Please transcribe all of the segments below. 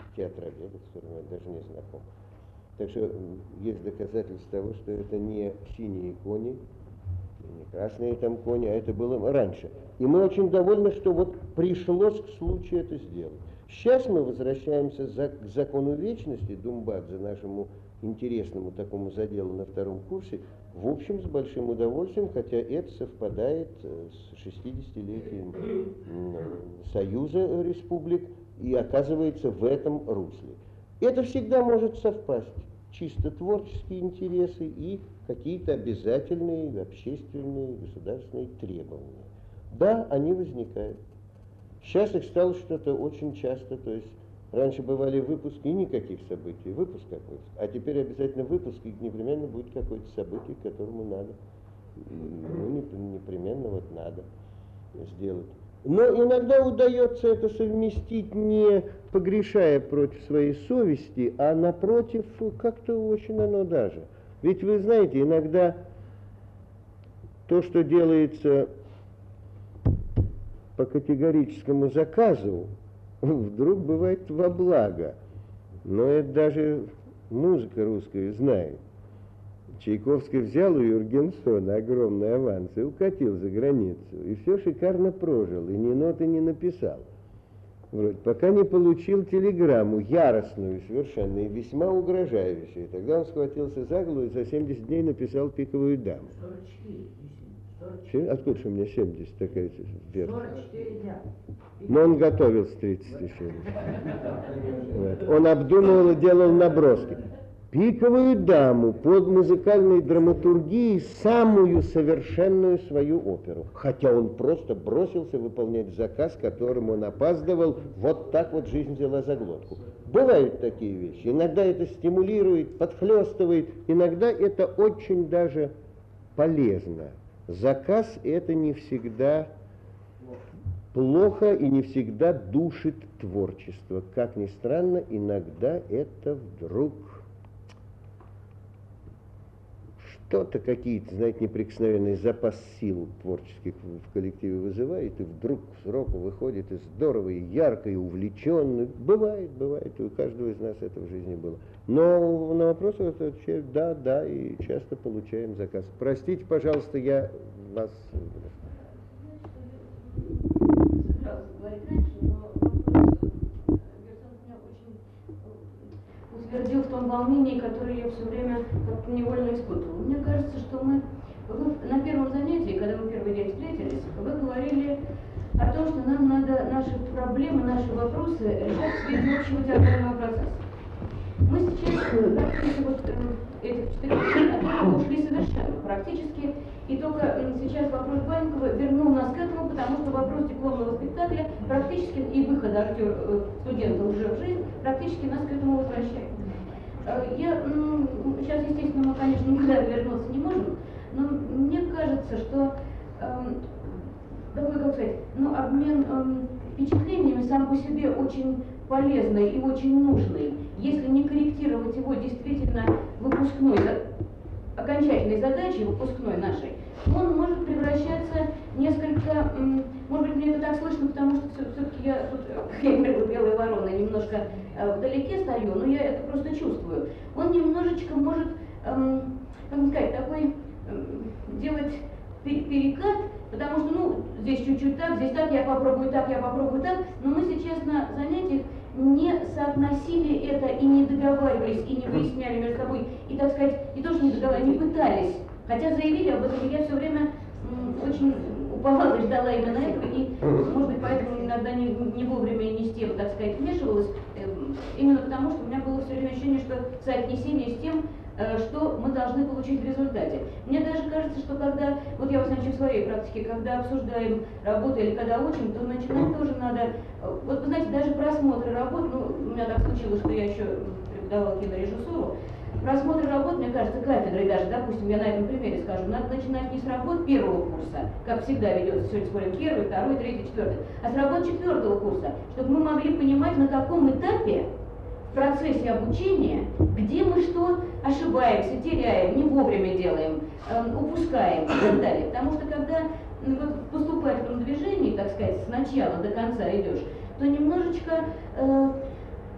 театроведов, с которыми я даже не знаком. Так что есть доказательства того, что это не синие кони, не красные там кони, а это было раньше. И мы очень довольны, что вот пришлось к случаю это сделать. Сейчас мы возвращаемся к закону вечности, Думбадзе, нашему интересному такому заделу на втором курсе, в общем, с большим удовольствием, хотя это совпадает с 60-летием Союза республик и оказывается в этом русле. Это всегда может совпасть. Чисто творческие интересы и какие-то обязательные общественные, государственные требования. Да, они возникают. Сейчас их стало что-то очень часто, то есть раньше бывали выпуски и никаких событий, выпуск какой-то, а теперь обязательно выпуск, и непременно будет какое-то событие, к которому надо, непременно вот надо сделать. Но иногда удается это совместить, не погрешая против своей совести, а напротив, как-то очень оно даже. Ведь вы знаете, иногда то, что делается по категорическому заказу, вдруг бывает во благо. Но это даже музыка русская знает. Чайковский взял у Юргенсона огромный аванс и укатил за границу. И все шикарно прожил, и ни ноты не написал. Вроде, пока не получил телеграмму, яростную совершенно и весьма угрожающую. Тогда он схватился за голову и за 70 дней написал «Пиковую даму». 44. Откуда же у меня 70 такая версия? 44 дня. Но он готовился 30 еще. Вот. Он обдумывал и делал наброски. «Пиковую даму» под музыкальной драматургией самую совершенную свою оперу. Хотя он просто бросился выполнять заказ, которым он опаздывал, вот так вот жизнь взяла за глотку. Бывают такие вещи. Иногда это стимулирует, подхлестывает, иногда это очень даже полезно. Заказ это не всегда плохо и не всегда душит творчество. Как ни странно, иногда это вдруг что-то, какие-то, знаете, неприкосновенный запас сил творческих в коллективе вызывает, и вдруг к сроку выходит и здорово, и ярко, и увлеченно. Бывает, и у каждого из нас это в жизни было. Но на вопрос отвечаю да, и часто получаем заказ. Простите, пожалуйста, я вас... Утвердил в том волнении, которое я все время как-то невольно испытывала. Мне кажется, что мы на первом занятии, когда мы первый день встретились, вы говорили о том, что нам надо наши проблемы, наши вопросы решать в виде общего театрального процесса. Мы сейчас практически вот этих 4 лет от этого ушли совершенно, практически, и только сейчас вопрос Банникова вернул нас к этому, потому что вопрос дипломного спектакля практически и выхода студента уже в жизнь практически нас к этому возвращает. Сейчас, естественно, мы, конечно, никуда вернуться не можем, но мне кажется, что такой, как сказать, обмен впечатлениями сам по себе очень полезный и очень нужный, если не корректировать его действительно выпускной, окончательной задачей, выпускной нашей, он может превращаться несколько, может быть, мне это так слышно, потому что все-таки я тут, как я говорила, белая ворона, немножко вдалеке стою, но я это просто чувствую. Он немножечко может, как сказать, такой делать перекат, потому что, здесь чуть-чуть так, здесь так, я попробую так, но мы сейчас на занятиях не соотносили это и не договаривались, и не выясняли между собой, и, так сказать, не то, что не договаривались, не пытались, хотя заявили об этом, и я все время очень уповала и ждала именно этого, и, может быть, поэтому иногда не вовремя и не с тем, так сказать, вмешивалась, именно потому, что у меня было все время ощущение, что соотнесение с тем, что мы должны получить в результате. Мне даже кажется, что когда, вот я в случае в своей практике, когда обсуждаем работу или когда учим, то начинать тоже надо, вот вы знаете, даже просмотр работ, у меня так случилось, что я еще преподавала кинорежиссуру, просмотр работ, мне кажется, кафедрой даже, допустим, я на этом примере скажу, надо начинать не с работ первого курса, как всегда ведется, сегодня спорим, первый, второй, третий, четвертый, а с работ 4-го курса, чтобы мы могли понимать, на каком этапе в процессе обучения, где мы что ошибаемся, теряем, не вовремя делаем, упускаем и так далее. Потому что когда в поступательном движении, так сказать, с начала до конца идешь, то немножечко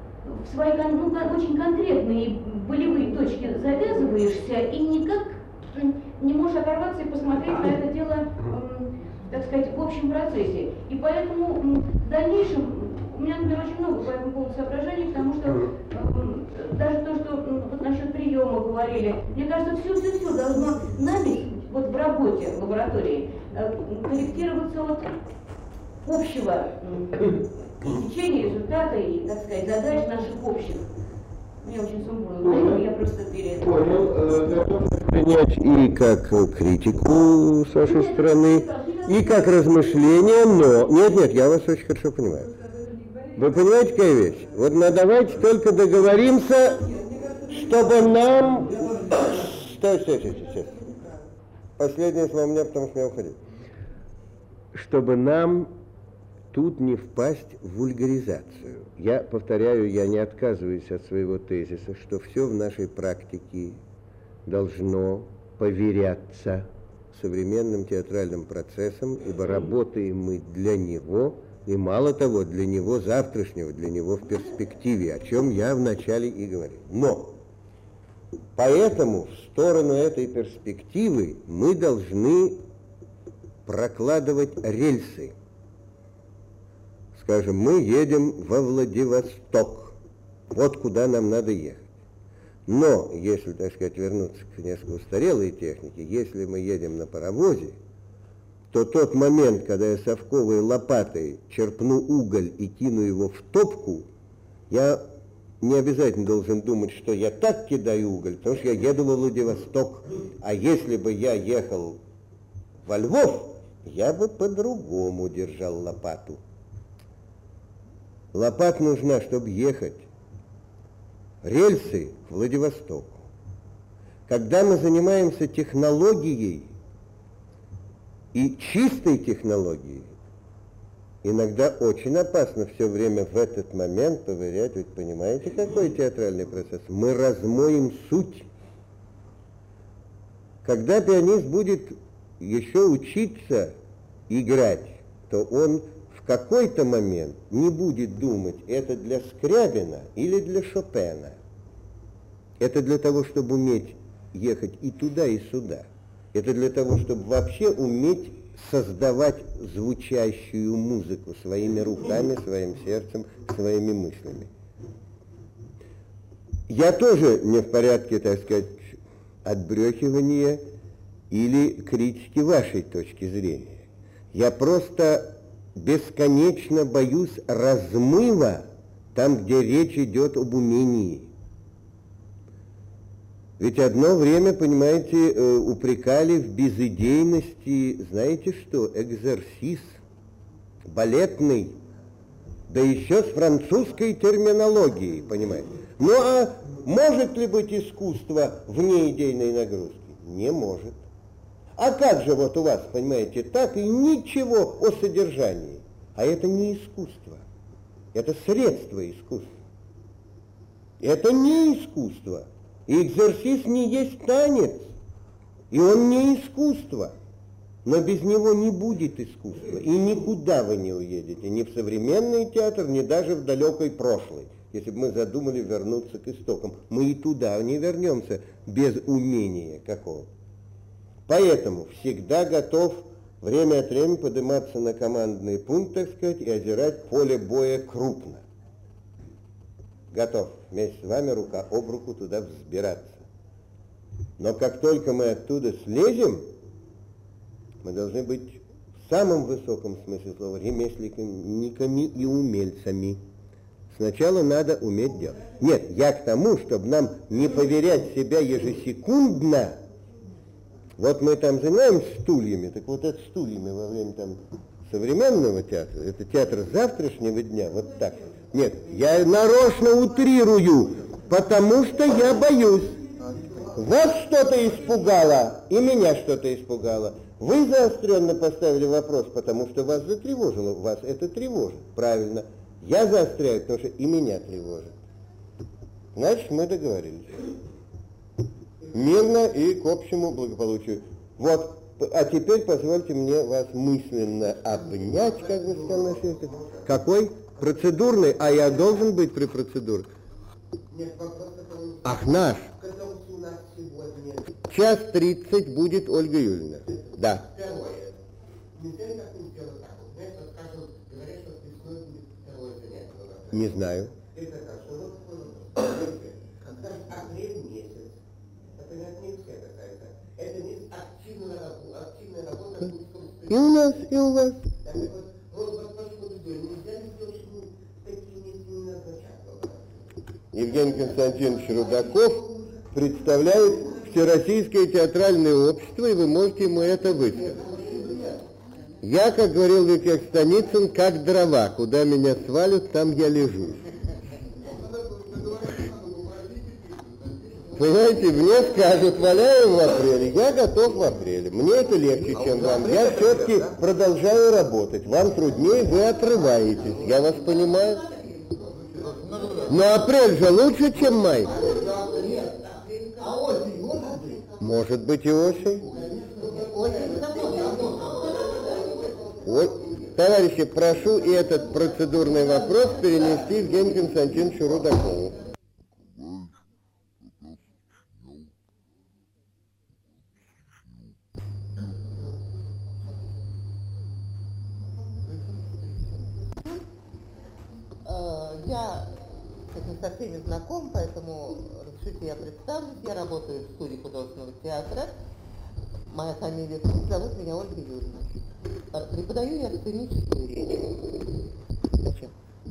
в свои очень конкретные болевые точки завязываешься и никак не можешь оторваться и посмотреть на это дело, так сказать, в общем процессе. И поэтому в дальнейшем у меня, например, очень много по этому поводу соображений, потому что даже то, что вот насчет приема говорили, мне кажется, все должно нами вот в работе, в лаборатории, корректироваться от общего течения, результата и, так сказать, задач наших общих. Мне очень сумбурно, я просто готов принять и как критику с вашей стороны, и как размышление, но... Нет, я вас очень хорошо понимаю. Вы понимаете, какая вещь? Вот давайте только договоримся, чтобы нам... Сейчас. Последнее слово у меня, потому что я уходил. Чтобы нам тут не впасть в вульгаризацию. Я повторяю, я не отказываюсь от своего тезиса, что все в нашей практике должно поверяться современным театральным процессом, ибо работаем мы для него, и мало того, для него завтрашнего, для него в перспективе, о чем я вначале и говорил. Но поэтому в сторону этой перспективы мы должны прокладывать рельсы. Скажем, мы едем во Владивосток, вот куда нам надо ехать. Но, если, так сказать, вернуться к несколько устарелой технике, если мы едем на паровозе, то тот момент, когда я совковой лопатой черпну уголь и кину его в топку, я не обязательно должен думать, что я так кидаю уголь, потому что я еду во Владивосток. А если бы я ехал во Львов, я бы по-другому держал лопату. Лопата нужна, чтобы ехать. Рельсы к Владивостоку. Когда мы занимаемся технологией и чистой технологией, иногда очень опасно все время в этот момент поверять. Ведь понимаете, какой театральный процесс? Мы размоем суть. Когда пианист будет еще учиться играть, то он в какой-то момент не будет думать, это для Скрябина или для Шопена. Это для того, чтобы уметь ехать и туда, и сюда. Это для того, чтобы вообще уметь создавать звучащую музыку своими руками, своим сердцем, своими мыслями. Я тоже не в порядке, так сказать, отбрехивания или критики вашей точки зрения. Я просто бесконечно боюсь размыва там, где речь идет об умении. Ведь одно время, понимаете, упрекали в безидейности, знаете что, экзерсис, балетный, да еще с французской терминологией, понимаете. Ну а может ли быть искусство вне идейной нагрузки? Не может. А как же вот у вас, понимаете, так и ничего о содержании. А это не искусство, это средство искусства. Это не искусство. И экзерсис не есть танец, и он не искусство. Но без него не будет искусства, и никуда вы не уедете, ни в современный театр, ни даже в далекой прошлый. Если бы мы задумали вернуться к истокам, мы и туда не вернемся без умения какого. Поэтому всегда готов время от времени подниматься на командный пункт, так сказать, и озирать поле боя крупно. Готов вместе с вами рука об руку туда взбираться. Но как только мы оттуда слезем, мы должны быть в самом высоком смысле слова ремесленниками и умельцами. Сначала надо уметь делать. Нет, я к тому, чтобы нам не поверять себя ежесекундно. Вот мы там занимаемся стульями, так вот это стульями во время там современного театра, это театр завтрашнего дня, вот так. Нет, я нарочно утрирую, потому что я боюсь. Вас что-то испугало, и меня что-то испугало. Вы заостренно поставили вопрос, потому что вас затревожило, вас это тревожит. Правильно. Я заостряю, потому что и меня тревожит. Значит, мы договорились. Мирно и к общему благополучию. Вот, а теперь позвольте мне вас мысленно обнять, как бы сказал наш. Какой? Процедурный, а я должен быть при процедуре. Нет, вопрос, который... Ах, наш. Который у нас сегодня... Час 30 будет Ольга Юрьевна. Да. Второе. Нельзя ли как-нибудь сделать так? Вот, знаешь, вот, скажем, говорят, что весной будет второе занятие. Не знаю. Это так, что вот когда апрель месяц, это не все касается, это месяц активная работа. И у нас, и у вас. Так вот почему нельзя ли сделать, чтобы такие месяцы не назначать? Евгений Константинович Рудаков представляет Всероссийское театральное общество, и вы можете ему это высказать. Я, как говорил Виктор Станицын, как дрова. Куда меня свалят, там я лежу. Понимаете, мне скажут, валяем в апреле, я готов в апреле. Мне это легче, чем вам. Я все-таки продолжаю работать. Вам труднее, вы отрываетесь. Я вас понимаю. Но апрель же лучше, чем май. Может быть и осень. Ой, товарищи, прошу и этот процедурный вопрос перенести Евгению Константиновичу Рудакову. Я не со всеми знаком, поэтому разрешите я представлюсь. Я работаю в студии художественного театра. Моя фамилия Кук, зовут меня Ольга Юрьевна. Преподаю я сценическую речь. Зачем?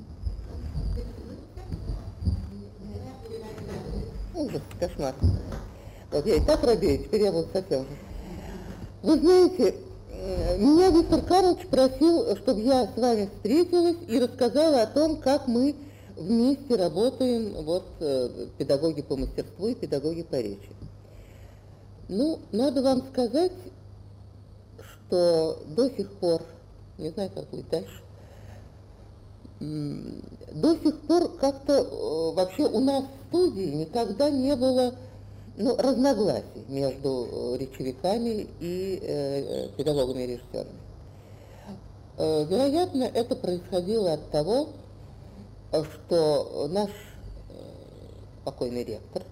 Ужас, кошмар. Вот я и так робею, теперь я буду совсем. Вы знаете, меня Виктор Карлович просил, чтобы я с вами встретилась и рассказала о том, как мы вместе работаем, вот, педагоги по мастерству и педагоги по речи. Ну, надо вам сказать, что до сих пор, не знаю, как будет дальше, до сих пор как-то вообще у нас в студии никогда не было разногласий между речевиками и педагогами и режиссерами. Вероятно, это происходило от того, что наш покойный ректор,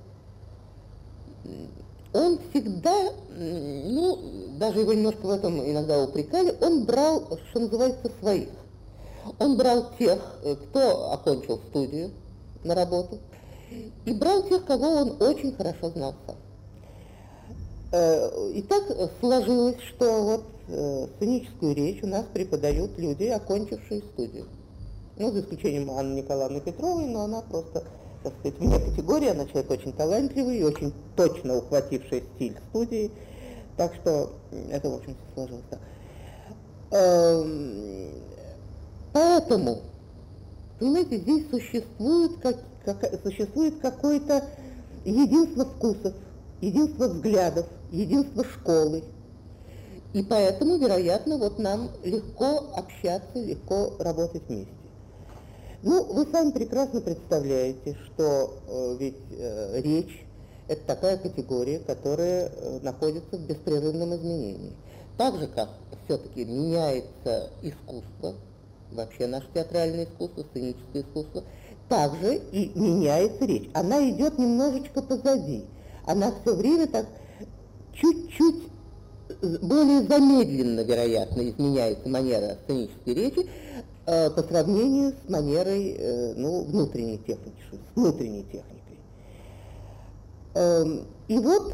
он всегда, даже его немножко в этом иногда упрекали, он брал, что называется, своих. Он брал тех, кто окончил студию на работу, и брал тех, кого он очень хорошо знал сам. И так сложилось, что вот сценическую речь у нас преподают люди, окончившие студию. За исключением Анны Николаевны Петровой, но она просто, так сказать, вне категории, она человек очень талантливый и очень точно ухвативший стиль студии, так что это, в общем, сложилось. Поэтому, понимаете, здесь существует какое-то единство вкусов, единство взглядов, единство школы. И поэтому, вероятно, вот нам легко общаться, легко работать вместе. Вы сами прекрасно представляете, что ведь речь – это такая категория, которая находится в беспрерывном изменении. Так же, как все-таки меняется искусство, вообще наше театральное искусство, сценическое искусство, также и меняется речь. Она идет немножечко позади. Она все время так чуть-чуть более замедленно, вероятно, изменяется манера сценической речи по сравнению с манерой внутренней техники, с внутренней техникой. И вот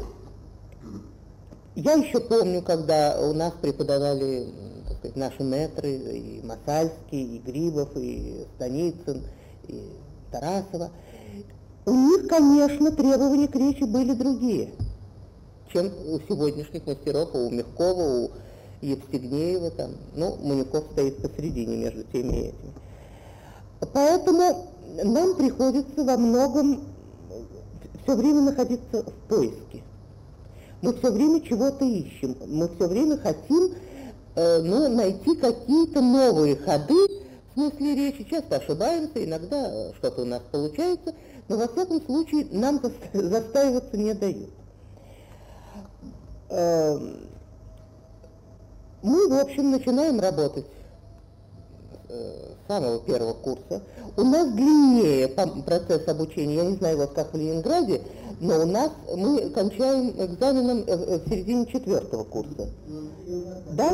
я еще помню, когда у нас преподавали, так сказать, наши мэтры, и Масальский, и Грибов, и Станицын, и Тарасова, у них, конечно, требования к речи были другие, чем у сегодняшних мастеров, у Мягкова, у Евстигнеева, Манюков стоит посередине между теми и этими. Поэтому нам приходится во многом все время находиться в поиске. Мы все время чего-то ищем, мы все время хотим найти какие-то новые ходы в смысле речи. Часто ошибаемся, иногда что-то у нас получается, но во всяком случае нам застаиваться не дают. Мы, в общем, начинаем работать с самого первого курса. У нас длиннее процесс обучения, я не знаю, вот как в Ленинграде, но у нас мы кончаем экзаменом в середине 4-го курса. Да?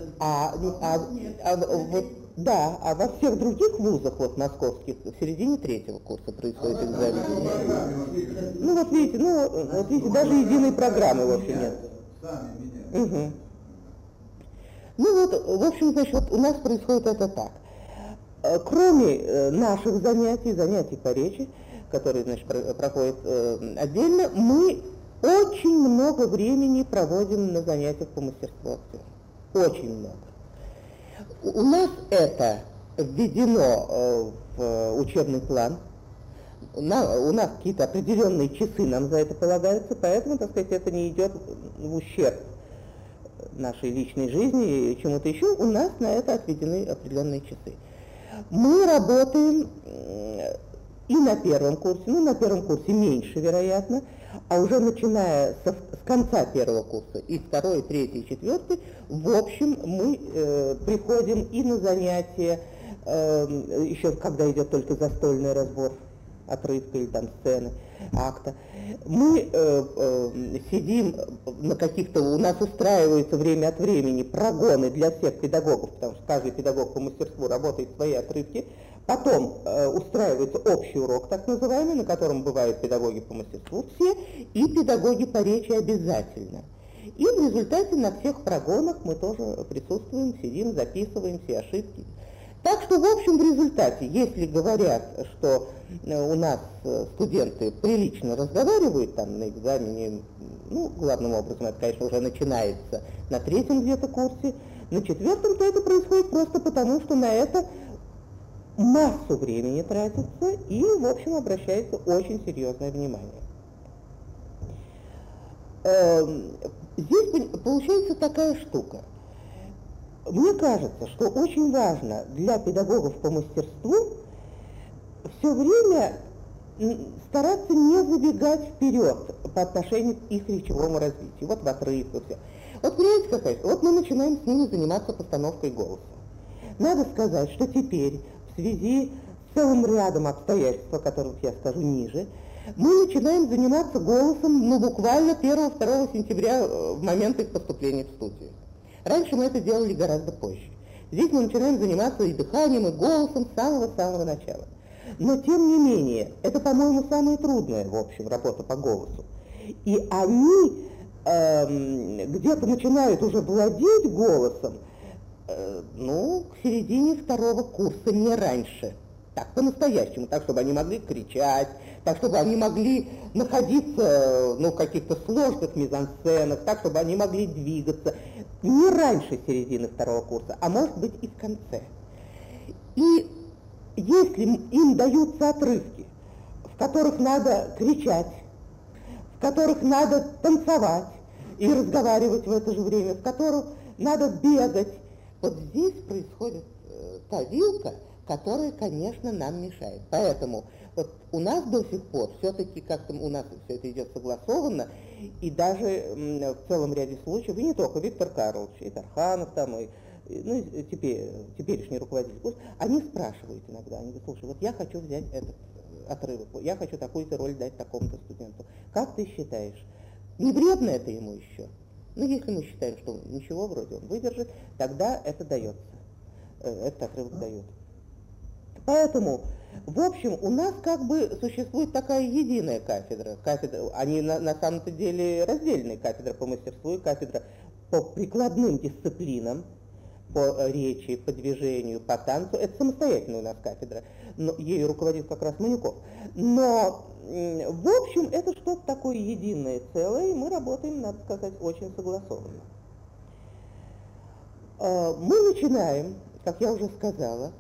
Да, а во всех других вузах, вот московских, в середине 3-го курса происходит экзамен. Ну вот видите, даже единой программы в общем нет. Угу. Ну вот, в общем, значит, вот у нас происходит это так. Кроме наших занятий по речи, которые, значит, проходят отдельно, мы очень много времени проводим на занятиях по мастерству актера. Очень много. У нас это введено в учебный план. У нас какие-то определенные часы нам за это полагаются, поэтому, так сказать, это не идет в ущерб нашей личной жизни и чему-то еще. У нас на это отведены определенные часы. Мы работаем и на первом курсе, ну, на первом курсе меньше, вероятно, а уже начиная с конца первого курса, и второй, и третий, и четвертый, в общем, мы приходим и на занятия, еще когда идет только застольный разбор отрывка или там сцены, акта. Мы сидим на каких-то, у нас устраиваются время от времени прогоны для всех педагогов, потому что каждый педагог по мастерству работает в свои отрывки. Потом устраивается общий урок, так называемый, на котором бывают педагоги по мастерству все, и педагоги по речи обязательно. И в результате на всех прогонах мы тоже присутствуем, сидим, записываем все ошибки. Так что, в общем, в результате, если говорят, что у нас студенты прилично разговаривают там на экзамене, ну, главным образом это, конечно, уже начинается на 3-м где-то курсе, на 4-м, то это происходит просто потому, что на это массу времени тратится и, в общем, обращается очень серьезное внимание. Здесь получается такая штука. Мне кажется, что очень важно для педагогов по мастерству все время стараться не забегать вперед по отношению к их речевому развитию. Вот в отрывках все. Вот понимаете, какая? Вот мы начинаем с ними заниматься постановкой голоса. Надо сказать, что теперь в связи с целым рядом обстоятельств, о которых я скажу ниже, мы начинаем заниматься голосом, ну, буквально 1-2 сентября в момент их поступления в студию. Раньше мы это делали гораздо позже. Здесь мы начинаем заниматься и дыханием, и голосом с самого-самого начала. Но, тем не менее, это, по-моему, самая трудная, в общем, работа по голосу. И они где-то начинают уже владеть голосом, ну, к середине 2-го курса, не раньше. Так, по-настоящему, так, чтобы они могли кричать, так, чтобы они могли находиться, ну, в каких-то сложных мизансценах, так, чтобы они могли двигаться. Не раньше середины 2-го курса, а может быть и в конце. И если им даются отрывки, в которых надо кричать, в которых надо танцевать и разговаривать в это же время, в которых надо бегать, вот здесь происходит та вилка, которая, конечно, нам мешает. Поэтому вот у нас до сих пор все-таки как-то у нас все это идет согласованно, и даже в целом ряде случаев, и не только Виктор Карлович, и Тарханов там, и ну, теперешний руководитель курса, они спрашивают иногда, они говорят: слушай, вот я хочу взять этот отрывок, я хочу такую-то роль дать такому-то студенту. Как ты считаешь, не вредно это ему еще? Ну, если мы считаем, что ничего вроде он выдержит, тогда это дается, этот отрывок дает. Поэтому, в общем, у нас как бы существует такая единая кафедра. Они на самом-то деле раздельные: кафедра по мастерству и кафедра по прикладным дисциплинам, по речи, по движению, по танцу. Это самостоятельная у нас кафедра, но ею руководит как раз Манюков. Но, в общем, это что-то такое единое целое, и мы работаем, надо сказать, очень согласованно. Мы начинаем, как я уже сказала,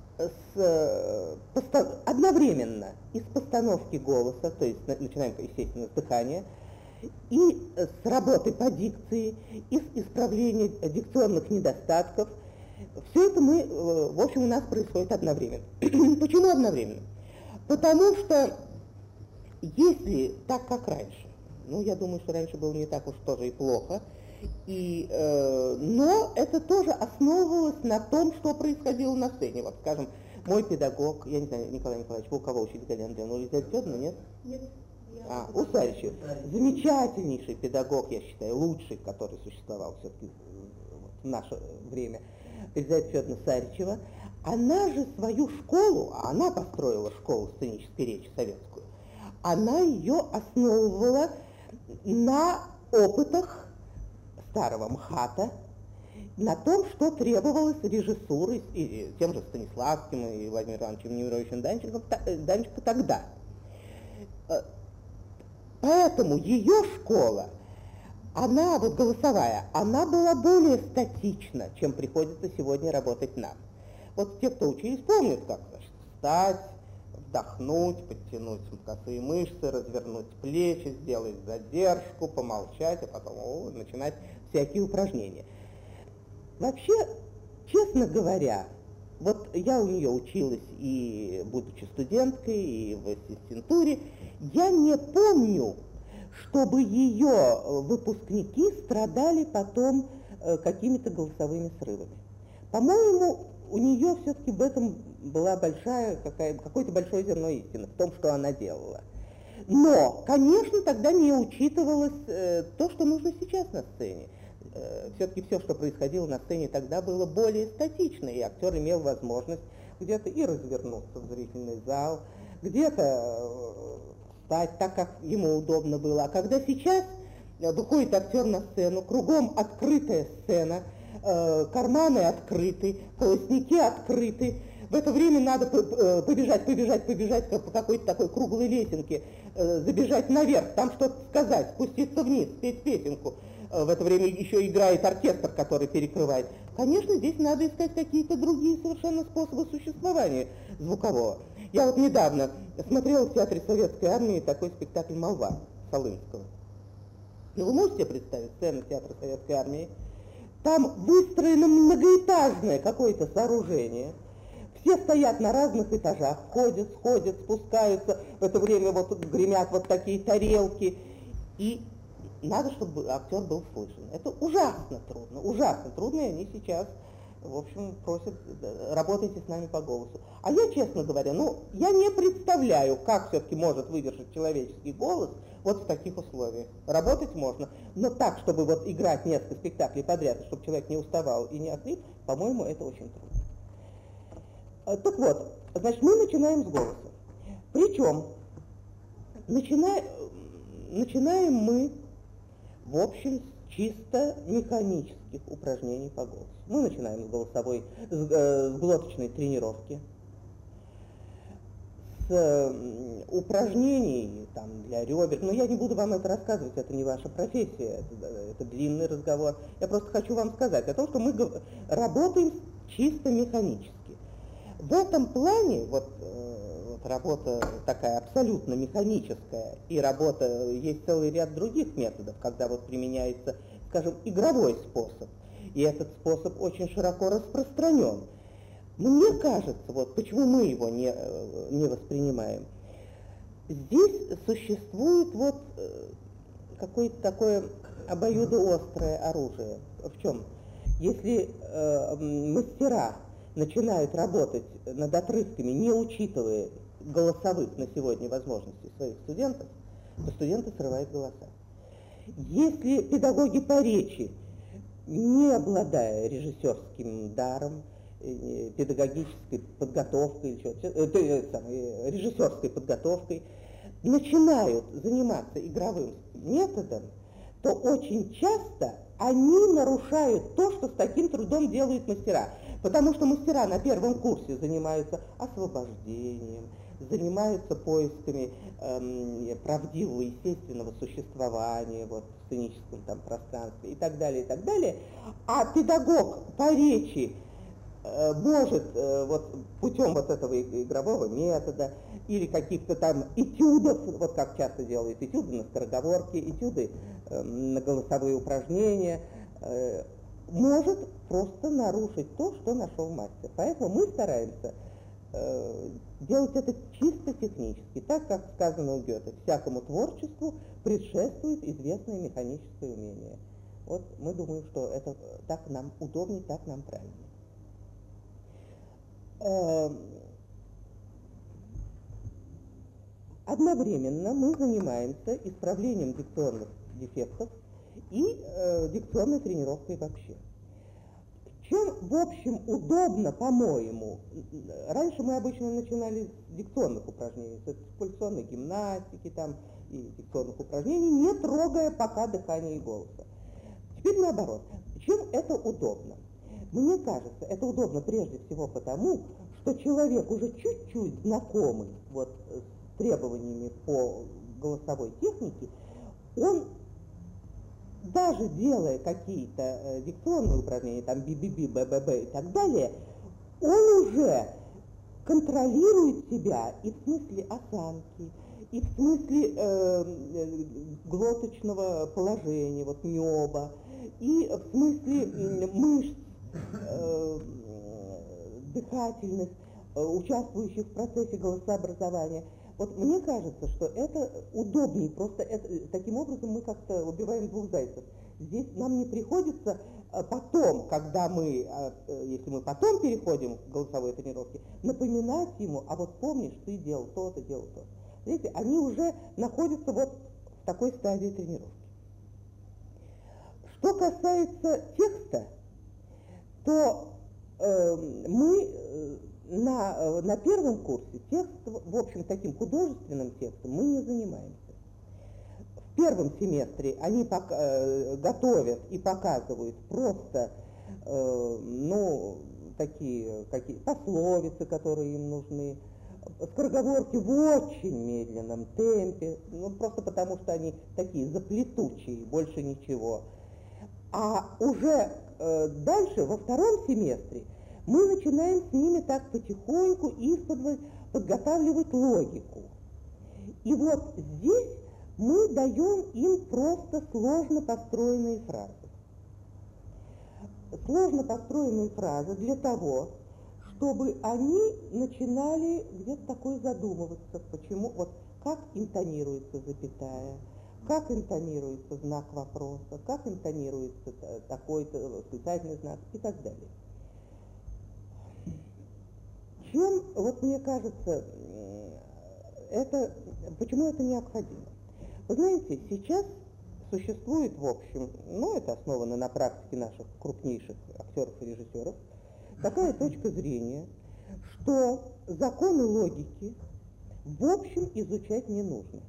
одновременно из постановки голоса, то есть начинаем, естественно, с дыхания, и с работы по дикции, и с исправления дикционных недостатков. Все это мы, в общем, у нас происходит одновременно. Почему одновременно? Потому что если так, как раньше, ну, я думаю, что раньше было не так уж тоже и плохо, Но это тоже основывалось на том, что происходило на сцене. Вот, скажем, мой педагог, я не знаю, Николай Николаевич, вы у кого учили Галина Андреевна? У Елизаветы Федоровны, нет? Нет. У Саричева. Замечательнейший педагог, я считаю, лучший, который существовал все-таки в наше время. Елизавета Федоровна Саричева. Она же свою школу, а она построила школу сценической речи советскую, она ее основывала на опытах старого МХАТа, на том, что требовалось режиссурой и тем же Станиславским и Владимиром Ивановичем Немировичем Данченко тогда. Поэтому ее школа, она вот голосовая, она была более статична, чем приходится сегодня работать нам. Вот те, кто учились, помнят, как, значит, встать, вдохнуть, подтянуть косые мышцы, развернуть плечи, сделать задержку, помолчать, а потом начинать всякие упражнения. Вообще, честно говоря, вот я у нее училась и будучи студенткой, и в ассистентуре, я не помню, чтобы ее выпускники страдали потом какими-то голосовыми срывами. По-моему, у нее все-таки в этом была какое-то большое зерно истины в том, что она делала. Но, конечно, тогда не учитывалось то, что нужно сейчас на сцене. Все-таки все, что происходило на сцене тогда, было более статично, и актер имел возможность где-то и развернуться в зрительный зал, где-то встать так, как ему удобно было. А когда сейчас выходит актер на сцену, кругом открытая сцена, карманы открыты, колосники открыты. В это время надо побежать по какой-то такой круглой лесенке, забежать наверх, там что-то сказать, спуститься вниз, спеть песенку. В это время еще играет оркестр, который перекрывает. Конечно, здесь надо искать какие-то другие совершенно способы существования звукового. Я вот недавно смотрела в Театре Советской Армии такой спектакль «Молва» Солынского. Ну, вы можете себе представить сцену Театра Советской Армии? Там выстроено многоэтажное какое-то сооружение. Все стоят на разных этажах, ходят, спускаются. В это время вот тут гремят вот такие тарелки. И надо, чтобы актер был слышен. Это ужасно трудно, и они сейчас, в общем, просят, работайте с нами по голосу. А я, честно говоря, я не представляю, как все-таки может выдержать человеческий голос вот в таких условиях. Работать можно, но так, чтобы вот играть несколько спектаклей подряд, чтобы человек не уставал и не ослип, по-моему, это очень трудно. Так вот, значит, мы начинаем с голоса. Причем начинаем мы, в общем, с чисто механических упражнений по голосу. Мы начинаем с глоточной тренировки, с упражнений там, для ребер. Но я не буду вам это рассказывать, это не ваша профессия, это длинный разговор. Я просто хочу вам сказать о том, что мы работаем чисто механически. В этом плане вот работа такая абсолютно механическая, и есть целый ряд других методов, когда вот применяется, скажем, игровой способ, и этот способ очень широко распространен. Мне кажется, вот почему мы его не воспринимаем, здесь существует вот какое-то такое обоюдоострое оружие. В чем? Если мастера начинают работать над отрывками, не учитывая голосовых на сегодня возможностей своих студентов, то студенты срывают голоса. Если педагоги по речи, не обладая режиссерским даром, педагогической подготовкой, режиссерской подготовкой, начинают заниматься игровым методом, то очень часто они нарушают то, что с таким трудом делают мастера. Потому что мастера на первом курсе занимаются освобождением, занимаются поисками правдивого естественного существования вот, в сценическом там, пространстве и так далее, а педагог по речи может вот, путем вот этого игрового метода или каких-то там этюдов, вот как часто делают этюды на скороговорки, этюды на голосовые упражнения, может просто нарушить то, что нашел мастер. Поэтому мы стараемся делать это чисто технически, так как сказано у Гёте, всякому творчеству предшествует известное механическое умение. Вот мы думаем, что это так нам удобнее, так нам правильнее. Одновременно мы занимаемся исправлением дикционных дефектов и дикционной тренировкой вообще. Чем, в общем, удобно, по-моему, раньше мы обычно начинали с дикционных упражнений, с экспульсионной гимнастики там, и дикционных упражнений, не трогая пока дыхания и голоса. Теперь наоборот. Чем это удобно? Мне кажется, это удобно прежде всего потому, что человек уже чуть-чуть знакомый вот, с требованиями по голосовой технике, он даже делая какие-то дикционные упражнения, там би-би-би, бэ-бэ-бэ и так далее, он уже контролирует себя и в смысле осанки, и в смысле глоточного положения, вот нёба, и в смысле мышц дыхательных, участвующих в процессе голосообразования. Вот мне кажется, что это удобнее, просто таким образом мы как-то убиваем двух зайцев. Здесь нам не приходится потом, когда мы, если мы потом переходим к голосовой тренировке, напоминать ему, а вот помнишь, ты делал то-то, делал то. Видите, они уже находятся вот в такой стадии тренировки. Что касается текста, то мы на первом курсе текст, в общем, таким художественным текстом мы не занимаемся. В первом семестре они готовят и показывают просто, такие пословицы, которые им нужны, скороговорки в очень медленном темпе, просто потому что они такие заплетучие, больше ничего. А уже дальше, во втором семестре, мы начинаем с ними так потихоньку исподволь подготавливать логику. И вот здесь мы даем им просто сложно построенные фразы. Сложно построенные фразы для того, чтобы они начинали где-то такое задумываться, почему, вот как интонируется запятая, как интонируется знак вопроса, как интонируется такой-то восклицательный знак и так далее. Чем, вот мне кажется, почему это необходимо? Вы знаете, сейчас существует, в общем, это основано на практике наших крупнейших актеров и режиссеров, такая точка зрения, что законы логики, в общем, изучать не нужно.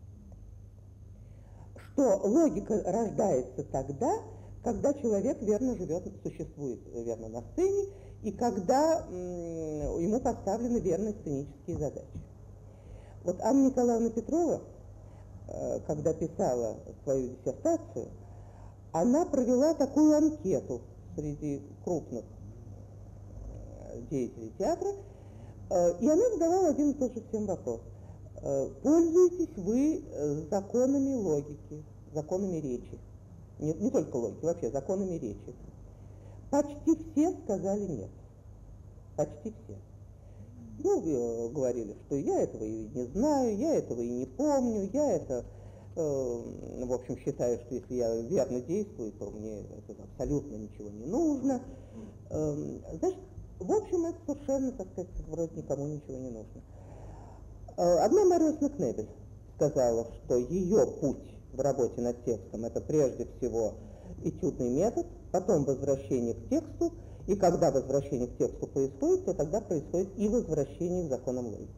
Что логика рождается тогда, когда человек верно живет, существует верно на сцене, и когда ему поставлены верные сценические задачи. Вот Анна Николаевна Петрова, когда писала свою диссертацию, она провела такую анкету среди крупных деятелей театра, и она задавала один и тот же всем вопрос. Пользуетесь вы законами логики, законами речи? Не только логики, вообще законами речи. Почти все сказали нет. Почти все. Говорили, что я этого и не знаю, я этого и не помню, я это, в общем, считаю, что если я верно действую, то мне это абсолютно ничего не нужно. Значит, в общем, это совершенно, так сказать, вроде никому ничего не нужно. Одна Мариусна Кнебель сказала, что ее путь в работе над текстом — это прежде всего этюдный метод, потом возвращение к тексту, и когда возвращение к тексту происходит, то тогда происходит и возвращение к законам логики.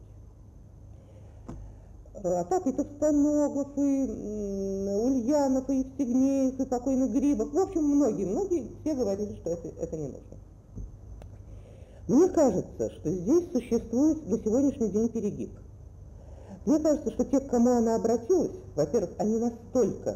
А так и Товстоногов, и Ульянов, и Евстигнеев, и покойный Грибов, в общем, многие все говорили, что это не нужно. Мне кажется, что здесь существует на сегодняшний день перегиб. Мне кажется, что те, к кому она обратилась, во-первых, они настолько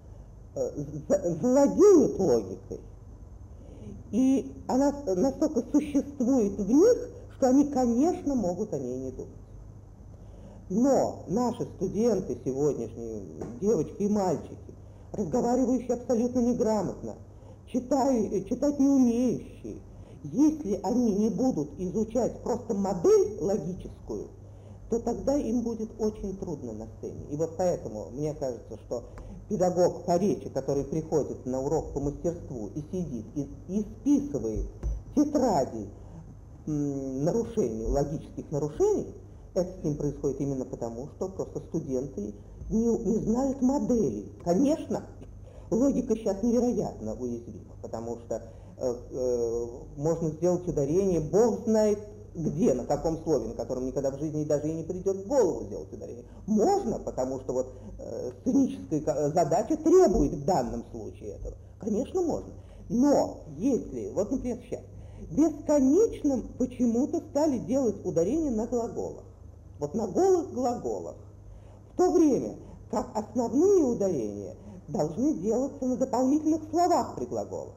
владеют логикой, и она настолько существует в них, что они, конечно, могут о ней не думать. Но наши студенты сегодняшние, девочки и мальчики, разговаривающие абсолютно неграмотно, читать не умеющие, если они не будут изучать просто модель логическую, то тогда им будет очень трудно на сцене. И вот поэтому мне кажется, что педагог по речи, который приходит на урок по мастерству и сидит, и списывает тетради нарушений, логических нарушений, это с ним происходит именно потому, что просто студенты не знают моделей. Конечно, логика сейчас невероятно уязвима, потому что можно сделать ударение, Бог знает где, на каком слове, на котором никогда в жизни даже и не придет в голову сделать ударение. Можно, потому что вот сценическая задача требует в данном случае этого. Конечно, можно. Но если, вот, например, сейчас, бесконечным почему-то стали делать ударение на глаголах. Вот на голых глаголах. В то время как основные ударения должны делаться на дополнительных словах при глаголах.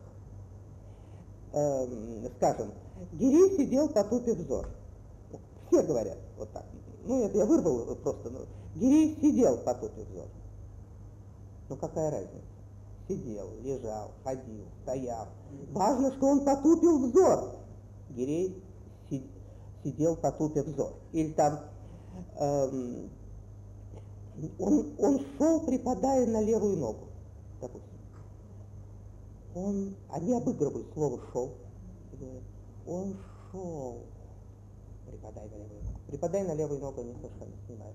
Скажем, Гирей сидел, потупив взор. Все говорят вот так. Ну, это я вырвал просто. Гирей сидел, потупив взор. Ну, какая разница? Сидел, лежал, ходил, стоял. Важно, что он потупил взор. Гирей сидел, потупив взор. Или там он шел, припадая на левую ногу, допустим. Они обыгрывают слово «шел». Он шел, припадая на левую ногу. Припадая на левую ногу они совершенно снимают.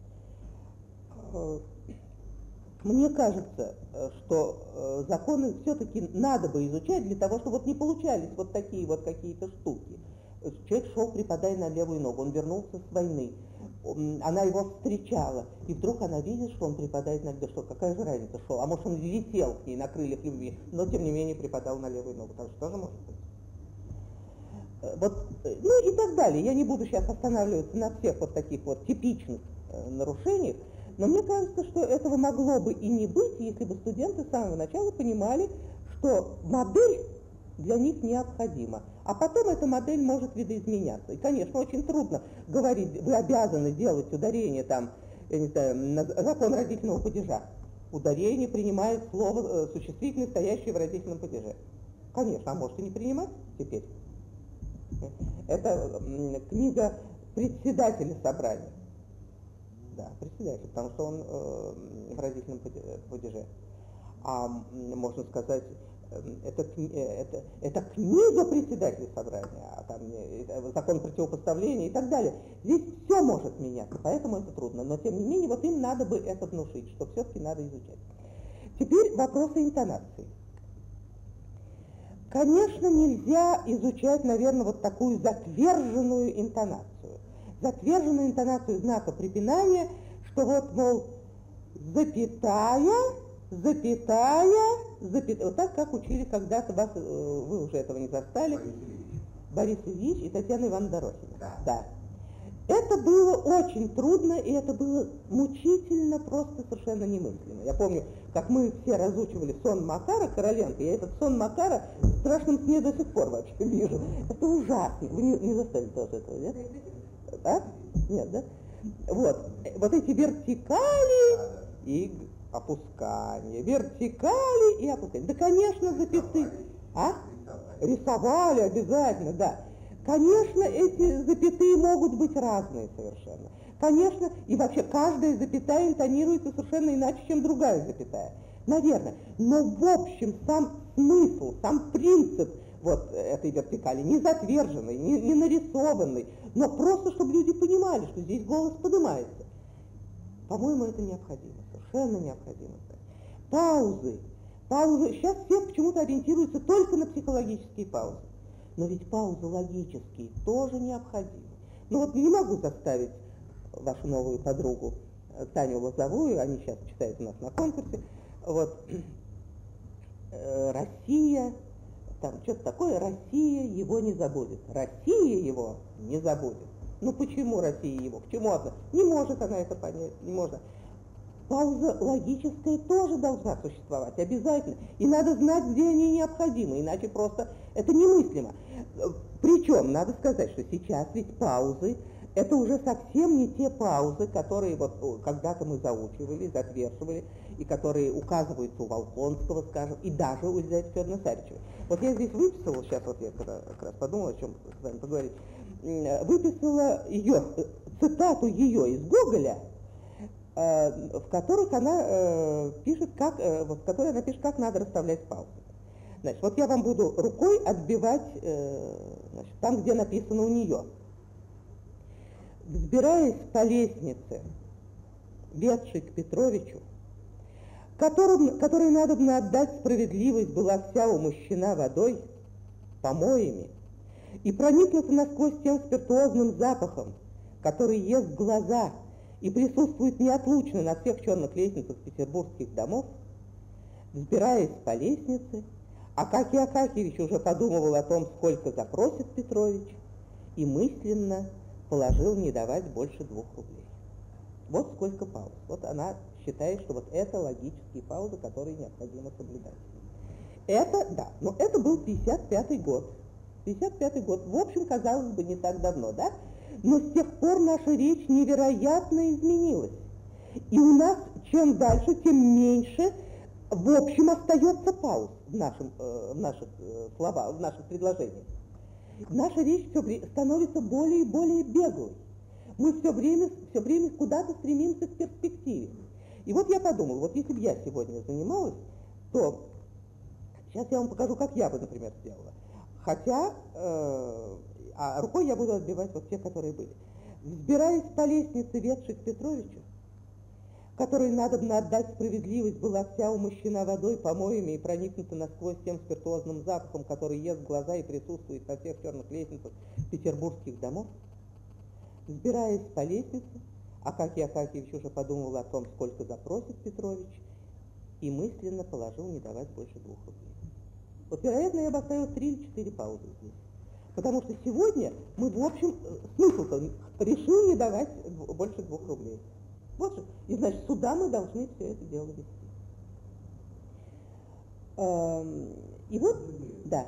Мне кажется, что законы все-таки надо бы изучать для того, чтобы вот не получались вот такие вот какие-то штуки. Человек шел, припадая на левую ногу, он вернулся с войны, она его встречала, и вдруг она видит, что он припадает на левую ногу. Какая же разница, шел? А может, он летел к ней на крыльях любви, но тем не менее припадал на левую ногу. Так что тоже может быть. Вот, ну и так далее. Я не буду сейчас останавливаться на всех вот таких вот типичных нарушениях, но мне кажется, что этого могло бы и не быть, если бы студенты с самого начала понимали, что модель для них необходима. А потом эта модель может видоизменяться. И, конечно, очень трудно говорить, вы обязаны делать ударение там, я не знаю, на закон родительного падежа. Ударение принимает слово существительное, стоящее в родительном падеже. Конечно, а может и не принимать теперь. Это книга председателя собрания. Да, председатель, потому что он в родительном падеже. А можно сказать, это книга председателя собрания, а там закон противопоставления и так далее. Здесь все может меняться, поэтому это трудно. Но тем не менее, вот им надо бы это внушить, что все-таки надо изучать. Теперь вопросы интонации. Конечно, нельзя изучать, наверное, вот такую затверженную интонацию. Затверженную интонацию знака препинания, что вот, мол, запятая, вот так, как учили когда-то вас, вы уже этого не застали, Борис Ильич и Татьяна Ивановна Дорохина. Да. Это было очень трудно, и это было мучительно, просто совершенно немыслимо. Я помню, как мы все разучивали сон Макара Короленко, я этот сон Макара в страшном сне до сих пор вообще вижу. Это ужасно. Вы не застали тоже этого, нет? А? Нет, да? Вот эти вертикали и опускания, вертикали и опускания. Да, конечно, запятые. А? Рисовали обязательно, да. Конечно, эти запятые могут быть разные совершенно. Конечно, и вообще каждая запятая интонируется совершенно иначе, чем другая запятая. Наверное. Но в общем сам смысл, сам принцип вот этой вертикали не затверженный, не нарисованный, но просто, чтобы люди понимали, что здесь голос поднимается. По-моему, это необходимо, совершенно необходимо. Паузы. Сейчас все почему-то ориентируются только на психологические паузы. Но ведь паузы логические тоже необходимы. Ну вот не могу заставить вашу новую подругу Таню Лозовую, они сейчас читают у нас на конкурсе, вот, Россия, там что-то такое, Россия его не забудет. Россия его не забудет. Ну почему Россия его? К чему она? Не может она это понять, не может. Пауза логическая тоже должна существовать, обязательно. И надо знать, где они необходимы, иначе просто это немыслимо. Причем, надо сказать, что сейчас ведь паузы, это уже совсем не те паузы, которые вот когда-то мы заучивали, затверживали, и которые указываются у Волконского, скажем, и даже у Елизаветы Федоровны Сарычевой. Вот я здесь выписала, сейчас вот я когда как раз подумала, о чем с вами поговорить, выписала ее, цитату ее из Гоголя, в которых она пишет, в которой она пишет, как надо расставлять паузы. Значит, вот я вам буду рукой отбивать значит, там, где написано у нее. Взбираясь по лестнице, ведшей к Петровичу, которой надобно отдать справедливость, была вся умощена водой, помоями, и проникнута насквозь тем спиртуозным запахом, который ест глаза и присутствует неотлучно на всех черных лестницах петербургских домов, взбираясь по лестнице, Акакий Акакиевич уже подумывал о том, сколько запросит Петрович, и мысленно положил не давать больше 2 рублей. Вот сколько пауз. Вот она считает, что вот это логические паузы, которые необходимо соблюдать. Это, да, но это был 55-й год. 55-й год, в общем, казалось бы, не так давно, да? Но с тех пор наша речь невероятно изменилась. И у нас чем дальше, тем меньше, в общем, остается пауз в наших словах, в наших предложениях. Наша речь становится более и более беглой. Мы все время куда-то стремимся к перспективе. И вот я подумала, вот если бы я сегодня занималась, то сейчас я вам покажу, как я бы, например, сделала. Хотя, а рукой я буду отбивать вот те, которые были. Взбираясь по лестнице, ведшей к Петровичу, которой надобно отдать справедливость, была вся умощена водой, помоями и проникнута насквозь тем спиртуозным запахом, который ест глаза и присутствует на всех черных лестницах петербургских домов. Взбираясь по лестнице, Акакий Акакиевич уже подумал о том, сколько запросит Петрович, и мысленно положил не давать больше 2 рублей. Вот, вероятно, я бы оставила 3 или 4 паузы здесь. Потому что сегодня мы, в общем, смысл-то решил не давать больше 2 рублей. Вот же. И, значит, сюда мы должны все это дело вести. И вот, да.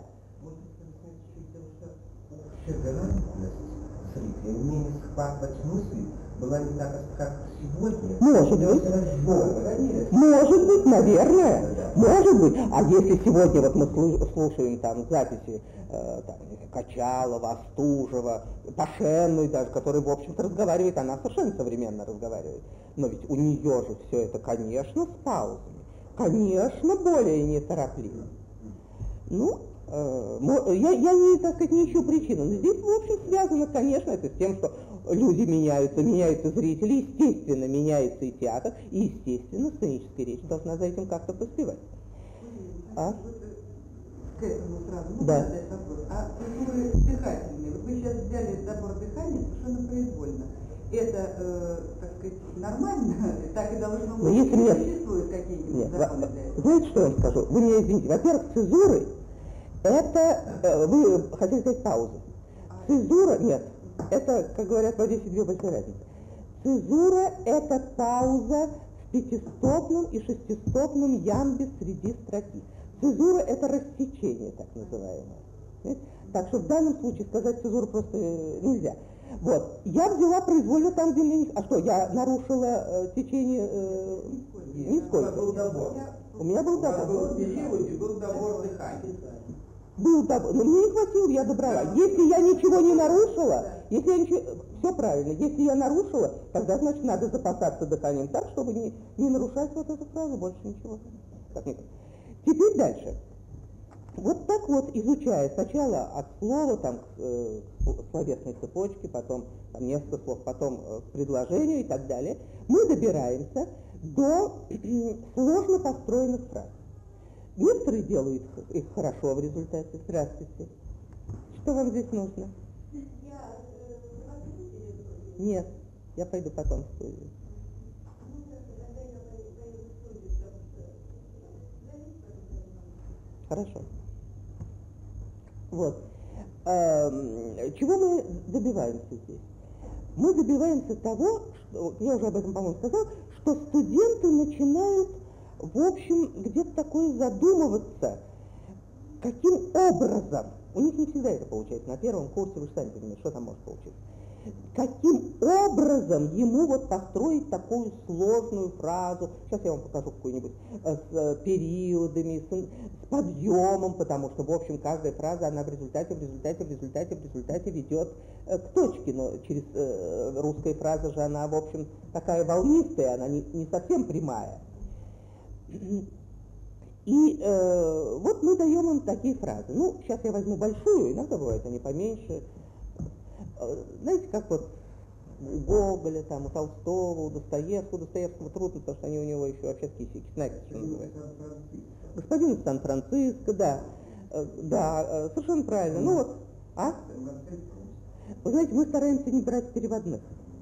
Умение схватывать мысли была не так, как сегодня. Может быть, наверное, может быть. А если сегодня вот мы слушаем там записи там, Качалова, Остужева, Пашенной даже, который, в общем-то, разговаривает, она совершенно современно разговаривает. Но ведь у нее же все это, конечно, с паузами, конечно, более неторопливо. Ну, я не, так сказать, не ищу причину, но здесь, в общем, связано, конечно, это с тем, что люди меняются зрители, естественно, меняется и театр, и, естественно, сценическая речь должна за этим как-то поспевать. А? К этому сразу. Да. А фигуры дыхательные, вот вы сейчас взяли забор дыхания совершенно произвольно. Это, так сказать, нормально? Так и должно быть? Если нет, существуют какие-нибудь законы для этого? Знаете, что я вам скажу? Вы меня извините. Во-первых, цезуры — это, вы хотели сказать паузу. Цезура, нет, это, как говорят в Одессе, 2 большие разницы. Цезура — это пауза в 5-стопном и 6-стопном ямбе среди строки. Цезура — это рассечение, так называемое. Понимаете? Так что в данном случае сказать цезуру просто нельзя. Вот. Я взяла произвольно там, где мне не... А что, я нарушила течение... Нисколько. У меня был добор. Был добор дыхания. Был добор, но мне не хватило, я добрала. Если я ничего не нарушила, если я ничего... Все правильно. Если я нарушила, тогда, значит, надо запасаться дыханием так, чтобы не нарушать вот эту фразу, больше ничего. Так, нет. Теперь дальше. Вот так вот, изучая сначала от слова, там, к словесной цепочке, потом там, несколько слов, потом к предложению и так далее, мы добираемся до сложно построенных фраз. Некоторые делают их хорошо в результате. Здравствуйте. Что вам здесь нужно? Нет, я пойду потом в студию. Хорошо. Вот. Чего мы добиваемся здесь? Мы добиваемся того, что, я уже об этом, по-моему, сказал, что студенты начинают, в общем, где-то такое задумываться, каким образом, у них не всегда это получается, на первом курсе, вы же сами понимаете, что там может получиться, каким образом ему вот построить такую сложную фразу. Сейчас я вам покажу какую-нибудь с периодами, с подъемом, потому что, в общем, каждая фраза, она в результате ведет к точке, но через русская фраза же, она, в общем, такая волнистая, она не совсем прямая. И вот мы даем им такие фразы. Ну, сейчас я возьму большую, иногда бывает они поменьше. Знаете, как вот у Гоголя, там, у Толстого, у Достоевского трудно, потому что они у него еще вообще такие знаете, что называется. Господин из Сан-Франциско, да, совершенно правильно. Ну вот, Вы знаете, мы стараемся не брать переводных.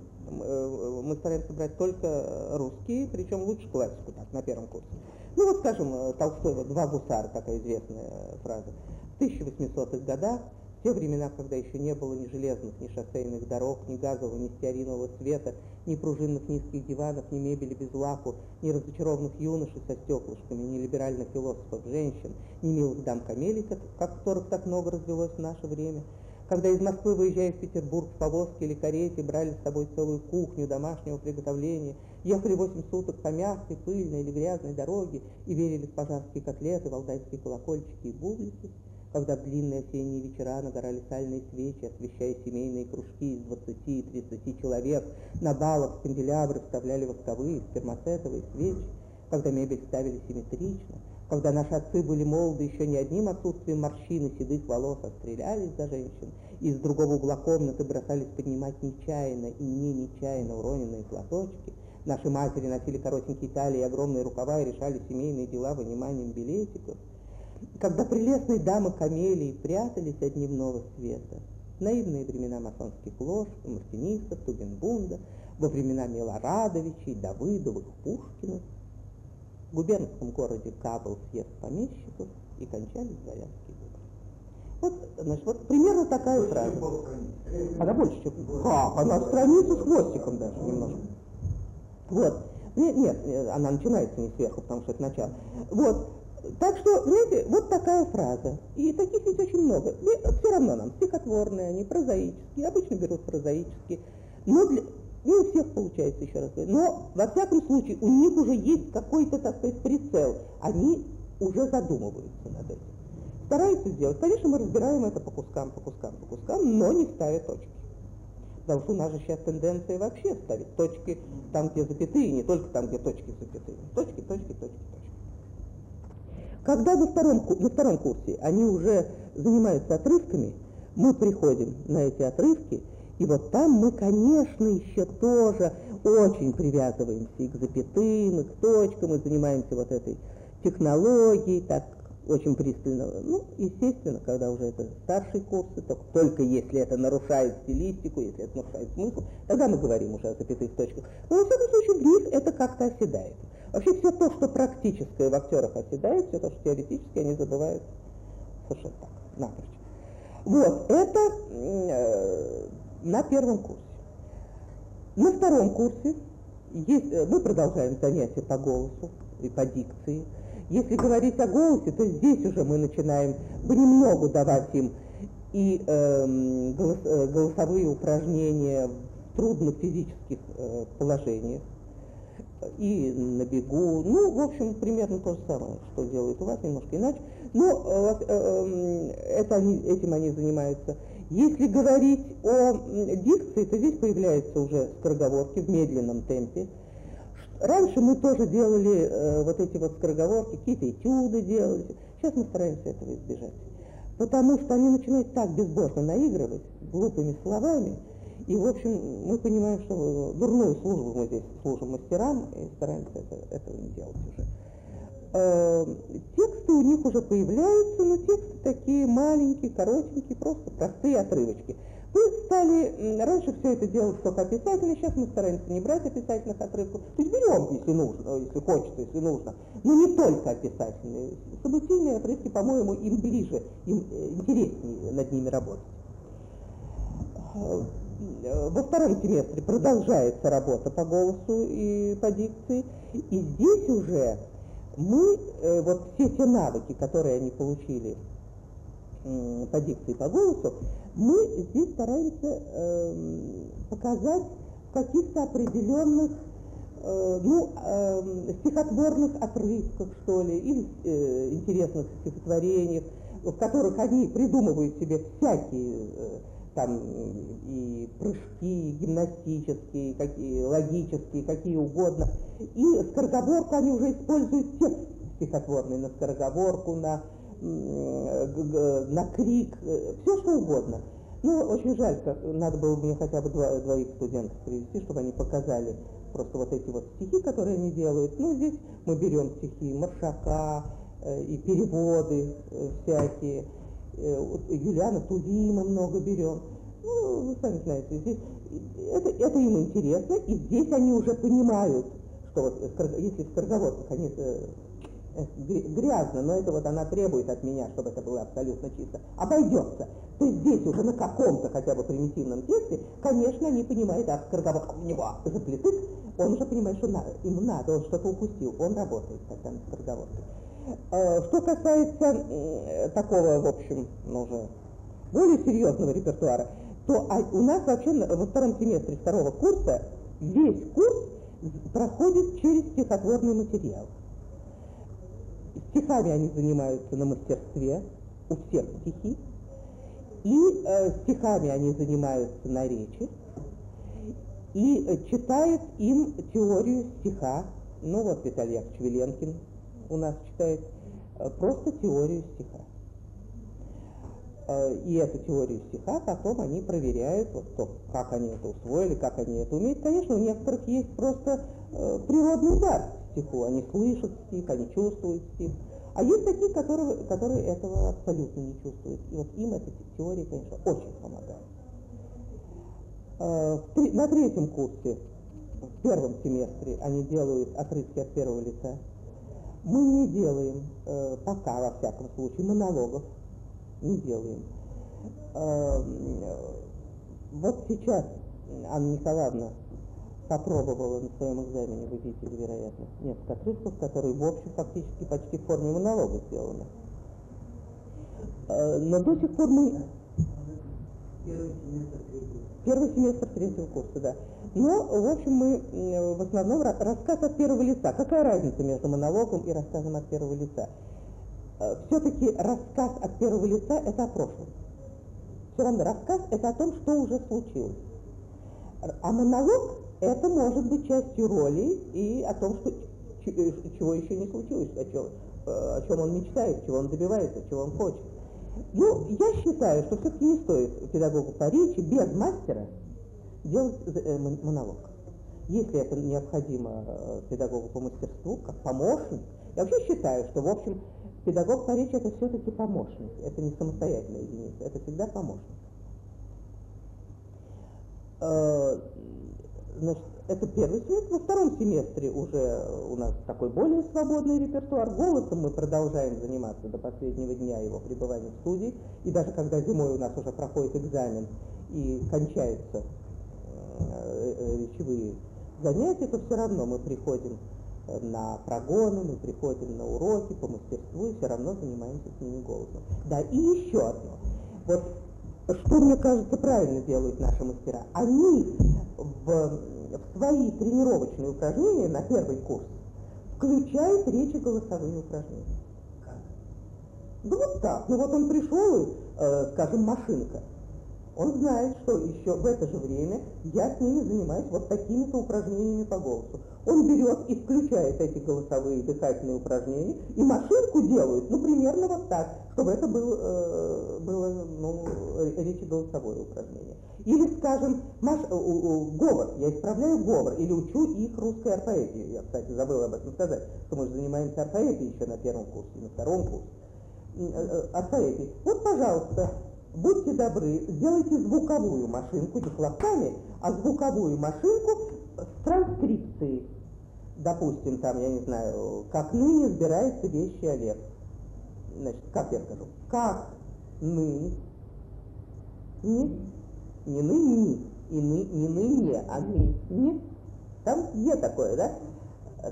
Мы стараемся брать только русские, причем лучше классику, так, на первом курсе. Ну вот, скажем, Толстого «Два гусара», такая известная фраза. В 1800-х годах, в те времена, когда еще не было ни железных, ни шоссейных дорог, ни газового, ни стеаринового света, ни пружинных низких диванов, ни мебели без лаку, ни разочарованных юношей со стеклышками, ни либеральных философов женщин, ни милых дам-камелий, которых так много развелось в наше время, когда из Москвы, выезжая в Петербург в повозке или карете, брали с собой целую кухню домашнего приготовления, ехали 8 суток по мягкой, пыльной или грязной дороге и верили в пожарские котлеты, валдайские колокольчики и бублики, когда в длинные осенние вечера нагорали сальные свечи, освещая семейные кружки из 20 и 30 человек, на балах в канделябры вставляли восковые, спермацетовые свечи, когда мебель ставили симметрично, когда наши отцы были молоды еще не одним отсутствием морщин и седых волос, а стрелялись за женщин, и из другого угла комнаты бросались поднимать нечаянно и не нечаянно уроненные платочки, наши матери носили коротенькие талии и огромные рукава и решали семейные дела выниманием билетиков, когда прелестные дамы-камелии прятались от дневного света, наивные времена масонских лож, мартинистов, Тугенбунда, во времена Милорадовичей, Давыдовых, Пушкиных, в губернском городе Кабл съезд помещиков и кончались дворянские выборы. Вот, значит, вот примерно такая фраза. Она больше, чем... Как? Она страницу с хвостиком даже немножко. Вот. Нет, она начинается не сверху, потому что это начало. Вот. Так что, знаете, вот такая фраза. И таких ведь очень много. И все равно нам стихотворные, они прозаические, обычно берут прозаические. Но не у всех получается, еще раз говорю. Но, во всяком случае, у них уже есть какой-то, так сказать, прицел. Они уже задумываются над этим. Стараются сделать. Конечно, мы разбираем это по кускам, но не ставя точки. Потому что у нас же сейчас тенденция вообще ставить точки там, где запятые, не только там, где точки запятые. Точки. Когда на втором курсе они уже занимаются отрывками, мы приходим на эти отрывки, и вот там мы, конечно, еще тоже очень привязываемся и к запятым, и к точкам, и занимаемся вот этой технологией, так очень пристально. Ну, естественно, когда уже это старшие курсы, только если это нарушает стилистику, если это нарушает смысл, тогда мы говорим уже о запятых точках. Но, во всяком случае, в них это как-то оседает. Вообще все то, что практическое в актерах оседает, все то, что теоретическое, они забывают совершенно так, напрочь. Вот, это на первом курсе. На втором курсе мы продолжаем занятия по голосу и по дикции. Если говорить о голосе, то здесь уже мы начинаем понемногу давать им и голосовые упражнения в трудных физических положениях, и на бегу, ну, в общем, примерно то же самое, что делают у вас, немножко иначе, но этим они занимаются. Если говорить о дикции, то здесь появляются уже скороговорки в медленном темпе. Раньше мы тоже делали вот эти вот скороговорки, какие-то этюды делали, сейчас мы стараемся этого избежать, потому что они начинают так безбожно наигрывать глупыми словами. И, в общем, мы понимаем, что дурную службу мы здесь служим мастерам, и стараемся этого не делать уже. Тексты у них уже появляются, но тексты такие маленькие, коротенькие, просто простые отрывочки. Мы стали раньше все это делать только описательно, сейчас мы стараемся не брать описательных отрывков. То есть берем, если нужно, если хочется, если нужно, но не только описательные. Событийные отрывки, по-моему, им ближе, им интереснее над ними работать. Во втором семестре продолжается работа по голосу и по дикции, и здесь уже мы, вот все те навыки, которые они получили по дикции и по голосу, Мы здесь стараемся показать в каких-то определенных стихотворных отрывках, что ли, или интересных стихотворениях, в которых они придумывают себе всякие там и прыжки, и гимнастические, какие, логические, какие угодно. И скороговорку они уже используют текст стихотворный, на скороговорку, на крик, все что угодно. Ну, очень жаль, надо было мне хотя бы двоих студентов привести, чтобы они показали просто вот эти вот стихи, которые они делают. Ну, здесь мы берем стихи Маршака и переводы всякие. Юлиана Тувима много берем. Ну, вы сами знаете, здесь это им интересно, и здесь они уже понимают, что вот если в скороговорках они грязно, но это вот она требует от меня, чтобы это было абсолютно чисто, обойдется. То есть здесь уже на каком-то хотя бы примитивном тексте, конечно, они понимают, а скороговорка у него заплетык, он уже понимает, что ему надо, он что-то упустил, он работает тогда на скороговорке. Что касается такого, в общем, уже более серьезного репертуара, то у нас вообще во втором семестре второго курса весь курс проходит через стихотворный материал. Стихами они занимаются на мастерстве, у всех стихи, и стихами они занимаются на речи, и читает им теорию стиха. Ну вот Виталий Яковлевич Веленкин у нас читает просто теорию стиха. И эту теорию стиха потом они проверяют, вот то, как они это усвоили, как они это умеют. Конечно, у некоторых есть просто природный дар к стиху. Они слышат стих, они чувствуют стих. А есть такие, которые этого абсолютно не чувствуют. И вот им эта теория, конечно, очень помогает. На третьем курсе, в первом семестре, они делают отрывки от первого лица. Мы не делаем, пока, во всяком случае, монологов. Не делаем. Вот сейчас Анна Николаевна попробовала на своем экзамене, вы видели, вероятно, несколько отрывков, которые в общем фактически почти в форме монолога сделаны. Но до сих пор мы... Первый семестр третьего курса, да. Но, в общем, мы в основном рассказ от первого лица. Какая разница между монологом и рассказом от первого лица? Все-таки рассказ от первого лица – это о прошлом. Все равно рассказ – это о том, что уже случилось. А монолог – это может быть частью роли и о том, что, чего еще не случилось, о чем он мечтает, чего он добивается, чего он хочет. Ну, я считаю, что все-таки не стоит педагогу по речи без мастера делать монолог. Если это необходимо педагогу по мастерству, как помощник, я вообще считаю, что, в общем, педагог по речи – это все-таки помощник, это не самостоятельная единица, это всегда помощник. Значит, это первый семестр. Во втором семестре уже у нас такой более свободный репертуар. Голосом мы продолжаем заниматься до последнего дня его пребывания в студии. И даже когда зимой у нас уже проходит экзамен и кончаются речевые занятия, то все равно мы приходим на прогоны, мы приходим на уроки по мастерству и все равно занимаемся с ними голосом. Да, и еще одно. Вот что, мне кажется, правильно делают наши мастера. Они в свои тренировочные упражнения на первый курс включают речеголосовые упражнения. Как? Да вот так. Ну вот он пришел, скажем, машинка. Он знает, что еще в это же время я с ними занимаюсь вот такими-то упражнениями по голосу. Он берет и включает эти голосовые дыхательные упражнения, и машинку делают, ну, примерно вот так, чтобы это было речеголосовое упражнение. Или, скажем, говор, я исправляю говор, или учу их русской орфоэпии. Я, кстати, забыла об этом сказать, что мы же занимаемся орфоэпией еще на первом курсе, на втором курсе. Орфоэпией. Вот, пожалуйста, будьте добры, сделайте звуковую машинку не хлопками, а звуковую машинку с транскрипцией. Допустим, там, я не знаю, как ныне сбирается вещи Олег. Значит, как я скажу? Как ныне, не ныне, и не ныне, а ныне. Там е такое, да?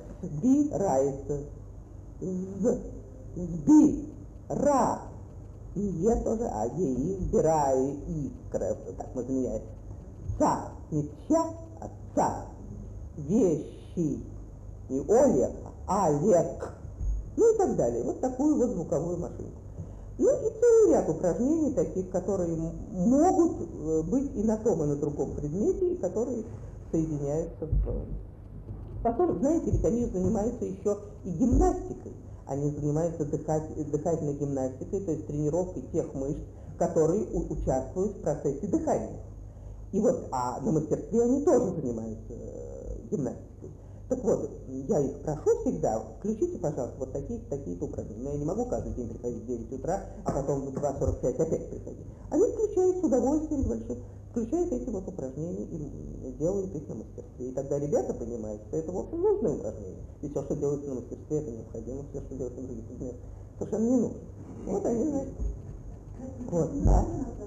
Сбирается, сбира, Е тоже, а ЕИ, бираю, И, так мы заменяем. Ца, не ча, а ца. Вещи, не Олег, а Олег. Ну и так далее. Вот такую вот звуковую машинку. Ну и целый ряд упражнений таких, которые могут быть и на том, и на другом предмете, и которые соединяются в... Потом, знаете, ведь они занимаются еще и гимнастикой. Они занимаются дыхательной гимнастикой, то есть тренировкой тех мышц, которые участвуют в процессе дыхания. И вот, а на мастерстве они тоже занимаются гимнастикой. Так вот, я их прошу всегда, включите, пожалуйста, вот такие-то упражнения. Но я не могу каждый день приходить в 9 утра, а потом в 2:45 опять приходить. Они включают с удовольствием большим, включают эти вот упражнения и делают их на мастерстве. И тогда ребята понимают, что это, в общем, нужное упражнение. И все, что делается на мастерстве, это необходимо, все, что делается на других предметах, совершенно не нужно. Вот они, значит. Вот, да.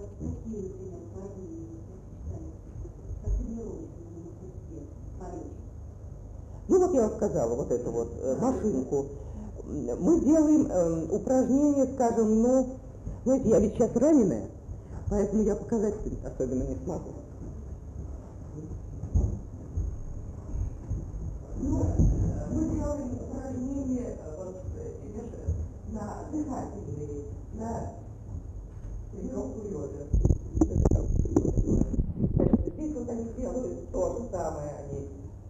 Ну вот я вам сказала, вот эту вот машинку. Мы делаем упражнения, скажем, ну, знаете, я ведь сейчас раненая, поэтому я показать особенно не смогу. Ну, мы делаем упражнения вот, на дыхательные, на тренировку йода. Здесь вот они делают то же самое, они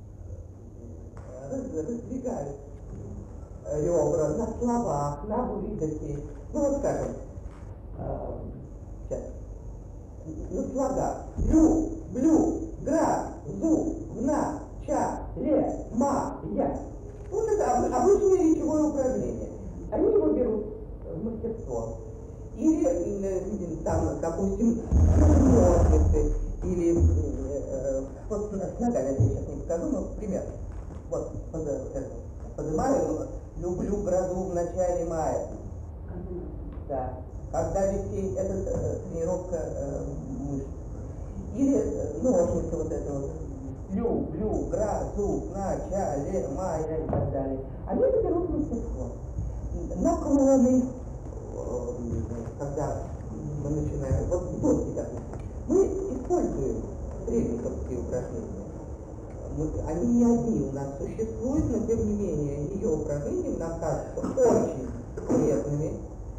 раздвигают ребра на словах, на выдохе. Ну вот скажем, сейчас, на слогах. Лю, блю, гра, зу, вна, ча, ле, ма, я. Вот это обычное речевое упражнение. Они его берут в мастерство. Или там, допустим, ножницы, или вот с ногами, я сейчас не покажу, но пример. Вот, поднимаю, люблю грозу в начале мая. Да. Когда висит, это тренировка мышц. Или ножницы вот это вот. Люблю грозу в начале мая и так далее. Они это берут в мастерство. Наклоны, когда мы начинаем, вот в доски, допустим, мы используем тренинговские упражнения. Они не одни у нас существуют, но тем не менее ее упражнения нам кажутся очень полезными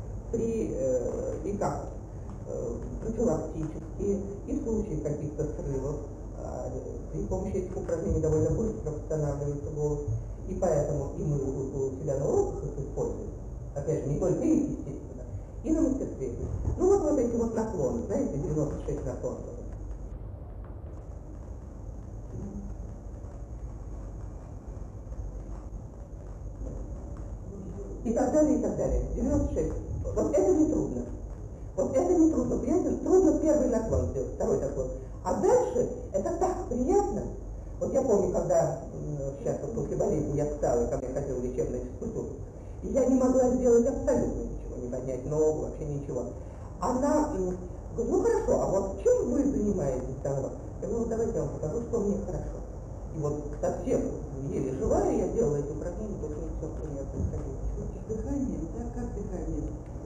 профилактические и в случае каких-то срывов. При помощи этих упражнений довольно быстро восстанавливается голос, и поэтому и мы у себя на уроках их используем. Опять же, не только их, естественно, и на мастерстве. Ну вот эти вот наклоны, знаете, 96 наклонов. И так далее, и так далее. 96. Вот это не трудно. Вот это не трудно. Понимаете, трудно первый наклон сделать, второй наклон. А дальше это так приятно. Вот я помню, когда сейчас вот после болезни я встала, и ко мне ходила лечебная физкультура, и я не могла сделать абсолютно ничего, не поднять ногу, вообще ничего. Она говорит, ну хорошо, а вот чем вы занимаетесь там? Я говорю, давайте я вам покажу, что мне хорошо. И вот совсем еле живая, я делала эти упражнения, то есть все у меня происходило. Дыхание, да, как дыхание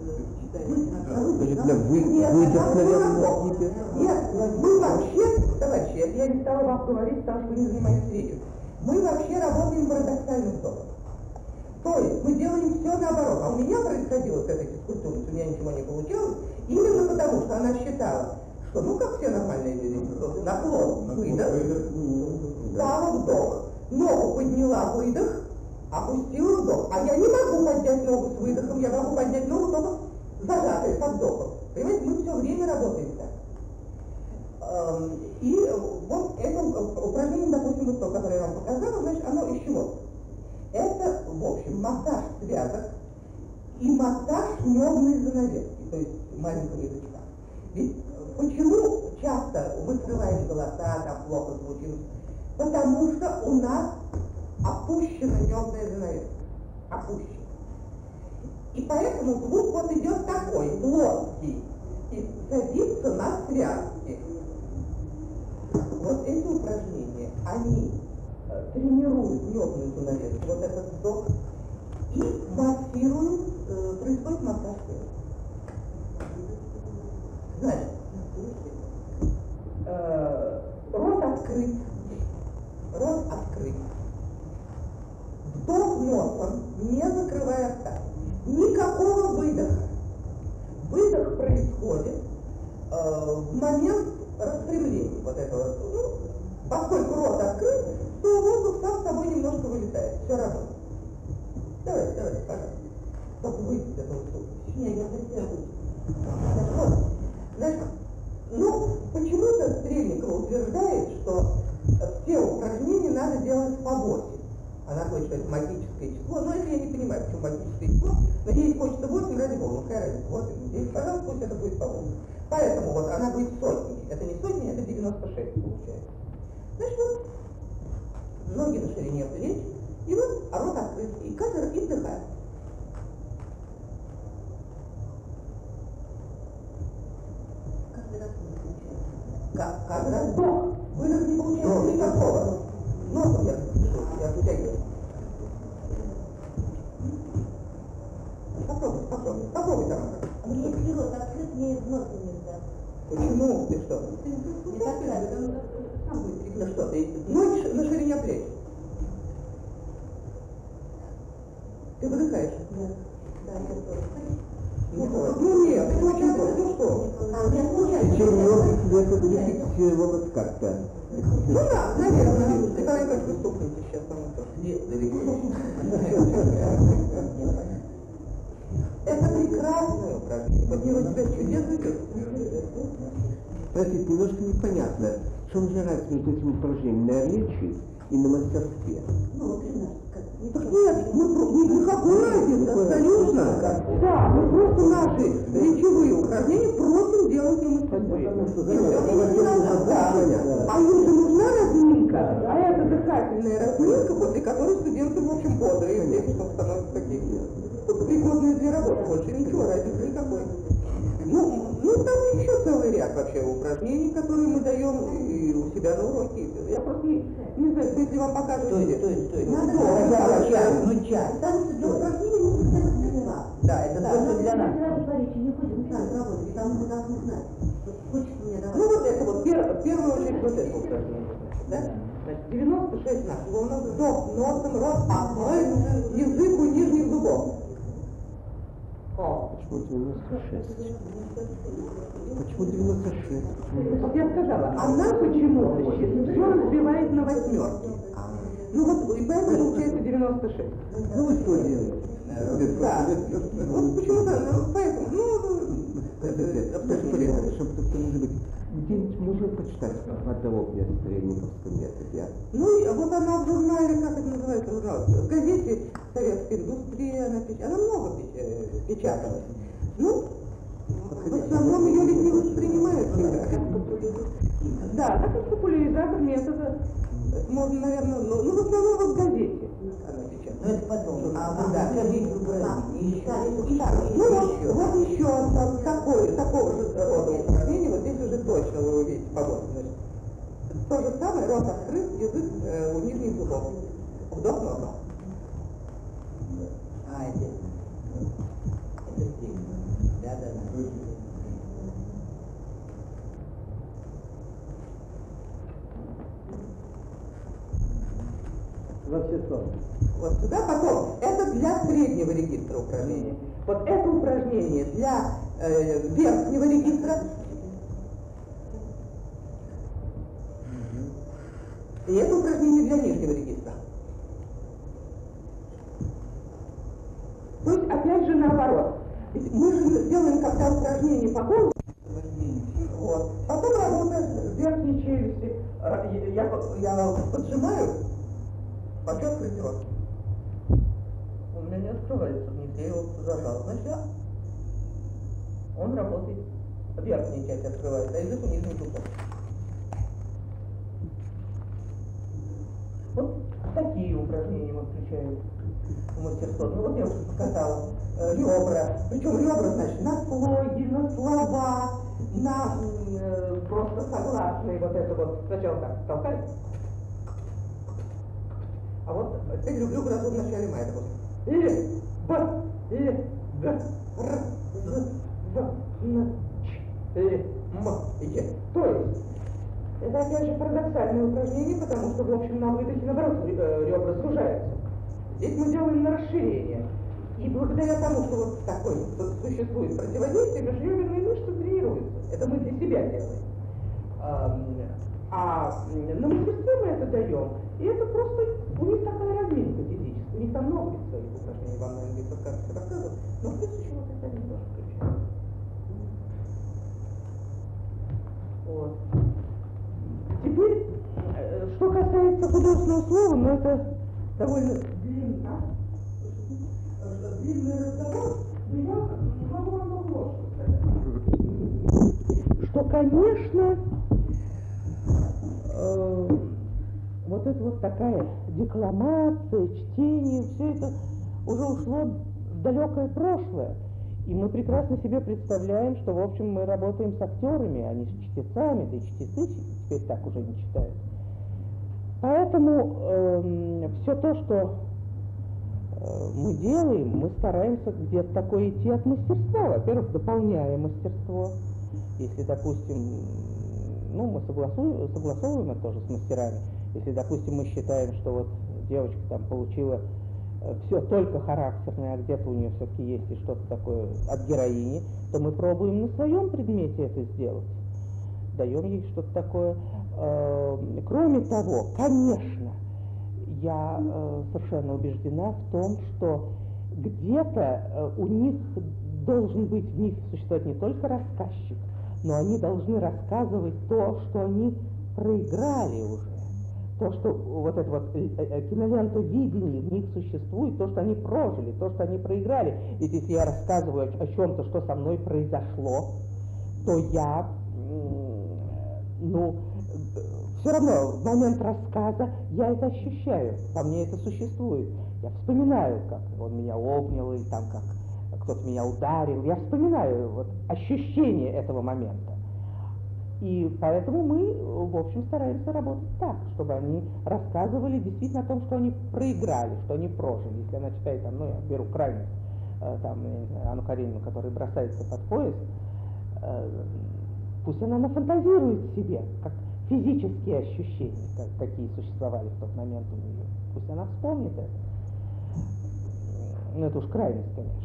Нет, мы вообще, товарищи, я не стала вам говорить, потому что вы не занимаетесь речью. Мы вообще работаем парадоксальным тоном. То есть мы делаем все наоборот. А у меня происходило с этой физкультурой, у меня ничего не получалось, именно потому что она считала, что, ну как все нормальные люди, наклон, выдох, встала, вдох, ногу подняла, выдох, опустила вдох. А я не могу поднять ногу с выдохом, я могу поднять ногу только зажатой со вдохом. Понимаете, мы все время работаем так. И вот это упражнение, допустим, вот то, которое я вам показала, значит, оно из чего? Это, в общем, массаж связок и массаж нервной занавески, то есть маленького язычка. Ведь почему часто мы срываем голоса, там плохо звучим? Потому что у нас опущена нервная занавеска. Опущена. И поэтому звук вот идет такой, плоский, и садится на связки. Вот эти упражнения, они тренируют нервную занавеску, вот этот вдох, и массируют, происходит массаж связки. Вдох носом, не закрывая рта. Никакого выдоха. Выдох происходит в момент распрямления вот этого. Ну, поскольку рот открыт, то воздух сам собой немножко вылетает. Все равно. Давайте, пожалуйста. Только выйти из этого слуха. Нет, я хотела выйти. Вот. Значит, ну, почему-то Стрельникова утверждает, что все упражнения надо делать по 8. Она говорит, что это магическое число, но это я не понимаю, почему магическое число, но ей хочется 8, ради бога, ну какая разница, 8, 10, пожалуйста, пусть это будет по 8. Поэтому вот она будет сотни, это не сотни, это 96 получается. Значит, вот, ноги на ширине плеч, и вот рот открыт, и каждый раз вдыхает. Каждый раз вдох. Выдох не получается никакого. Носом я вытягиваю. Попробуй там. Мне рот открыт, мне из носа нельзя. Почему? Ты что? Не так, Сам будет. Ну что, ты ноги на ширине плеч. Ты выдыхаешь? Да, я тоже. Ну нет, ты очень просто. Ну что? Это зафиксировалось как-то. Ну да, наверное. Николай Николаевич, вы стукните сейчас, по-моему, тоже. Нет, далеко. Это прекрасное упражнение. Под него тебя чудесно идет. Простите, немножко непонятно, в чем же разница между этим упражнением на речи и на мастерстве? Ну, вот и Так нет, никакой разницы, абсолютно. Да, мы просто наши речевые упражнения просим делать на мастерстве. А им же нужна разминка, а это дыхательная разминка, после которой студенты, в общем, бодрые, и что становятся такие пригодные для работы. Больше ничего, разницы никакой. Ну, там еще целый ряд вообще упражнений, которые мы даем и у себя на уроке. Я просто не знаю, если вам покажут. Стой. Ну, час. Там для упражнений нужно хотя бы для нас. Да, это только для нас. Не будем так работать, потому что мы должны знать. Хочется мне давать. Ну, вот это вот, в первую очередь, вот это упражнение. Да? Значит, 96 нас. У нас вдох носом, рот открыт, язык у нижних зубов. Почему 96? Почему 96? Вот я сказала, она почему-то все разбивает на восьмерки. Ну вот, и поэтому получается 96. Ну вы что делаете? Да. Вот почему-то, поэтому, Чтобы кто не забыть. Где-нибудь можно почитать подробнее о стрельниковском методе? ну, и вот она в журнале, как это называется, журнал, в газете «Советская индустрия», она много печаталась. Ну, в основном ее ведь не воспринимают никак. Да, как популяризатор метода, можно, наверное, ну, в основном вот в газете она печатается. Ну это потом. Да. Еще. Вот еще одно такого же рода упражнение, вот здесь уже точно вы увидите погоду. То же самое, рот открыт, язык у нижних зубов. Вдох носом. Это здесь. Да. Во все стороны. Вот сюда, потом, это для среднего регистра упражнения. Вот это упражнение для верхнего регистра. И это упражнение для нижнего регистра. То есть, опять же, наоборот. Ведь мы же делаем когда упражнение по голосу. Вот. Потом работаем с верхней челюсти. Я поджимаю, потом открыть рот. У меня не открывается, нигде я его зажал. Значит, он работает. Верхняя часть открывается, а язык у нижних зубов. Вот такие упражнения мы включаем в мастерство. Ну вот я уже показала. Ребра. Причем ребра, значит, на слоги, на слова, на просто согласные. Вот это вот. Сначала так толкать. А вот теперь люблю грозу в начале мая. Вот. И, б, и, г, р, з, в, н, ч, и, м, и е. То есть, это опять же парадоксальное упражнение, потому что, в общем, на выдохе, наоборот, ребра сужаются. Здесь мы делаем на расширение. И благодаря тому, что вот такой существует противодействие, межреберные мышцы тренируются. Это мы для себя делаем. А на мастерстве мы это даем, и это просто, у них такая разминка физическая, у них там много ведь своих упражнений, вам, наверное, здесь подскажете, рассказывают, но в плюс еще вот это они тоже включают. Вот. Теперь, что касается художественного слова, ну это довольно длинный разговор, но я могу вам только вот что сказать. Что, конечно, вот это вот такая декламация, чтение, все это уже ушло в далекое прошлое. И мы прекрасно себе представляем, что, в общем, мы работаем с актерами, а не с чтецами, да и чтецы теперь так уже не читают. Поэтому все то, что мы делаем, мы стараемся где-то такое идти от мастерства. Во-первых, дополняя мастерство. Если, допустим, ну, мы согласовываем это тоже с мастерами. Если, допустим, мы считаем, что вот девочка там получила все только характерное, а где-то у нее все-таки есть и что-то такое от героини, то мы пробуем на своем предмете это сделать. Даем ей что-то такое. Кроме того, конечно, я совершенно убеждена в том, что где-то у них должен быть, в них существовать не только рассказчик, но они должны рассказывать то, что они проиграли уже. То, что вот это вот кинолента видения в них существует, то, что они прожили, то, что они проиграли. Ведь если я рассказываю о чем-то, что со мной произошло, то я, все равно в момент рассказа я это ощущаю, во мне это существует. Я вспоминаю, как он меня обнял, или там как кто-то меня ударил. Я вспоминаю вот ощущение этого момента. И поэтому мы, в общем, стараемся работать так, чтобы они рассказывали действительно о том, что они проиграли, что они прожили. Если она читает, там, я беру крайность, там, Анну Каренину, которая бросается под поезд, пусть она нафантазирует себе, как физические ощущения, какие существовали в тот момент у нее. Пусть она вспомнит это. Ну, это уж крайность, конечно.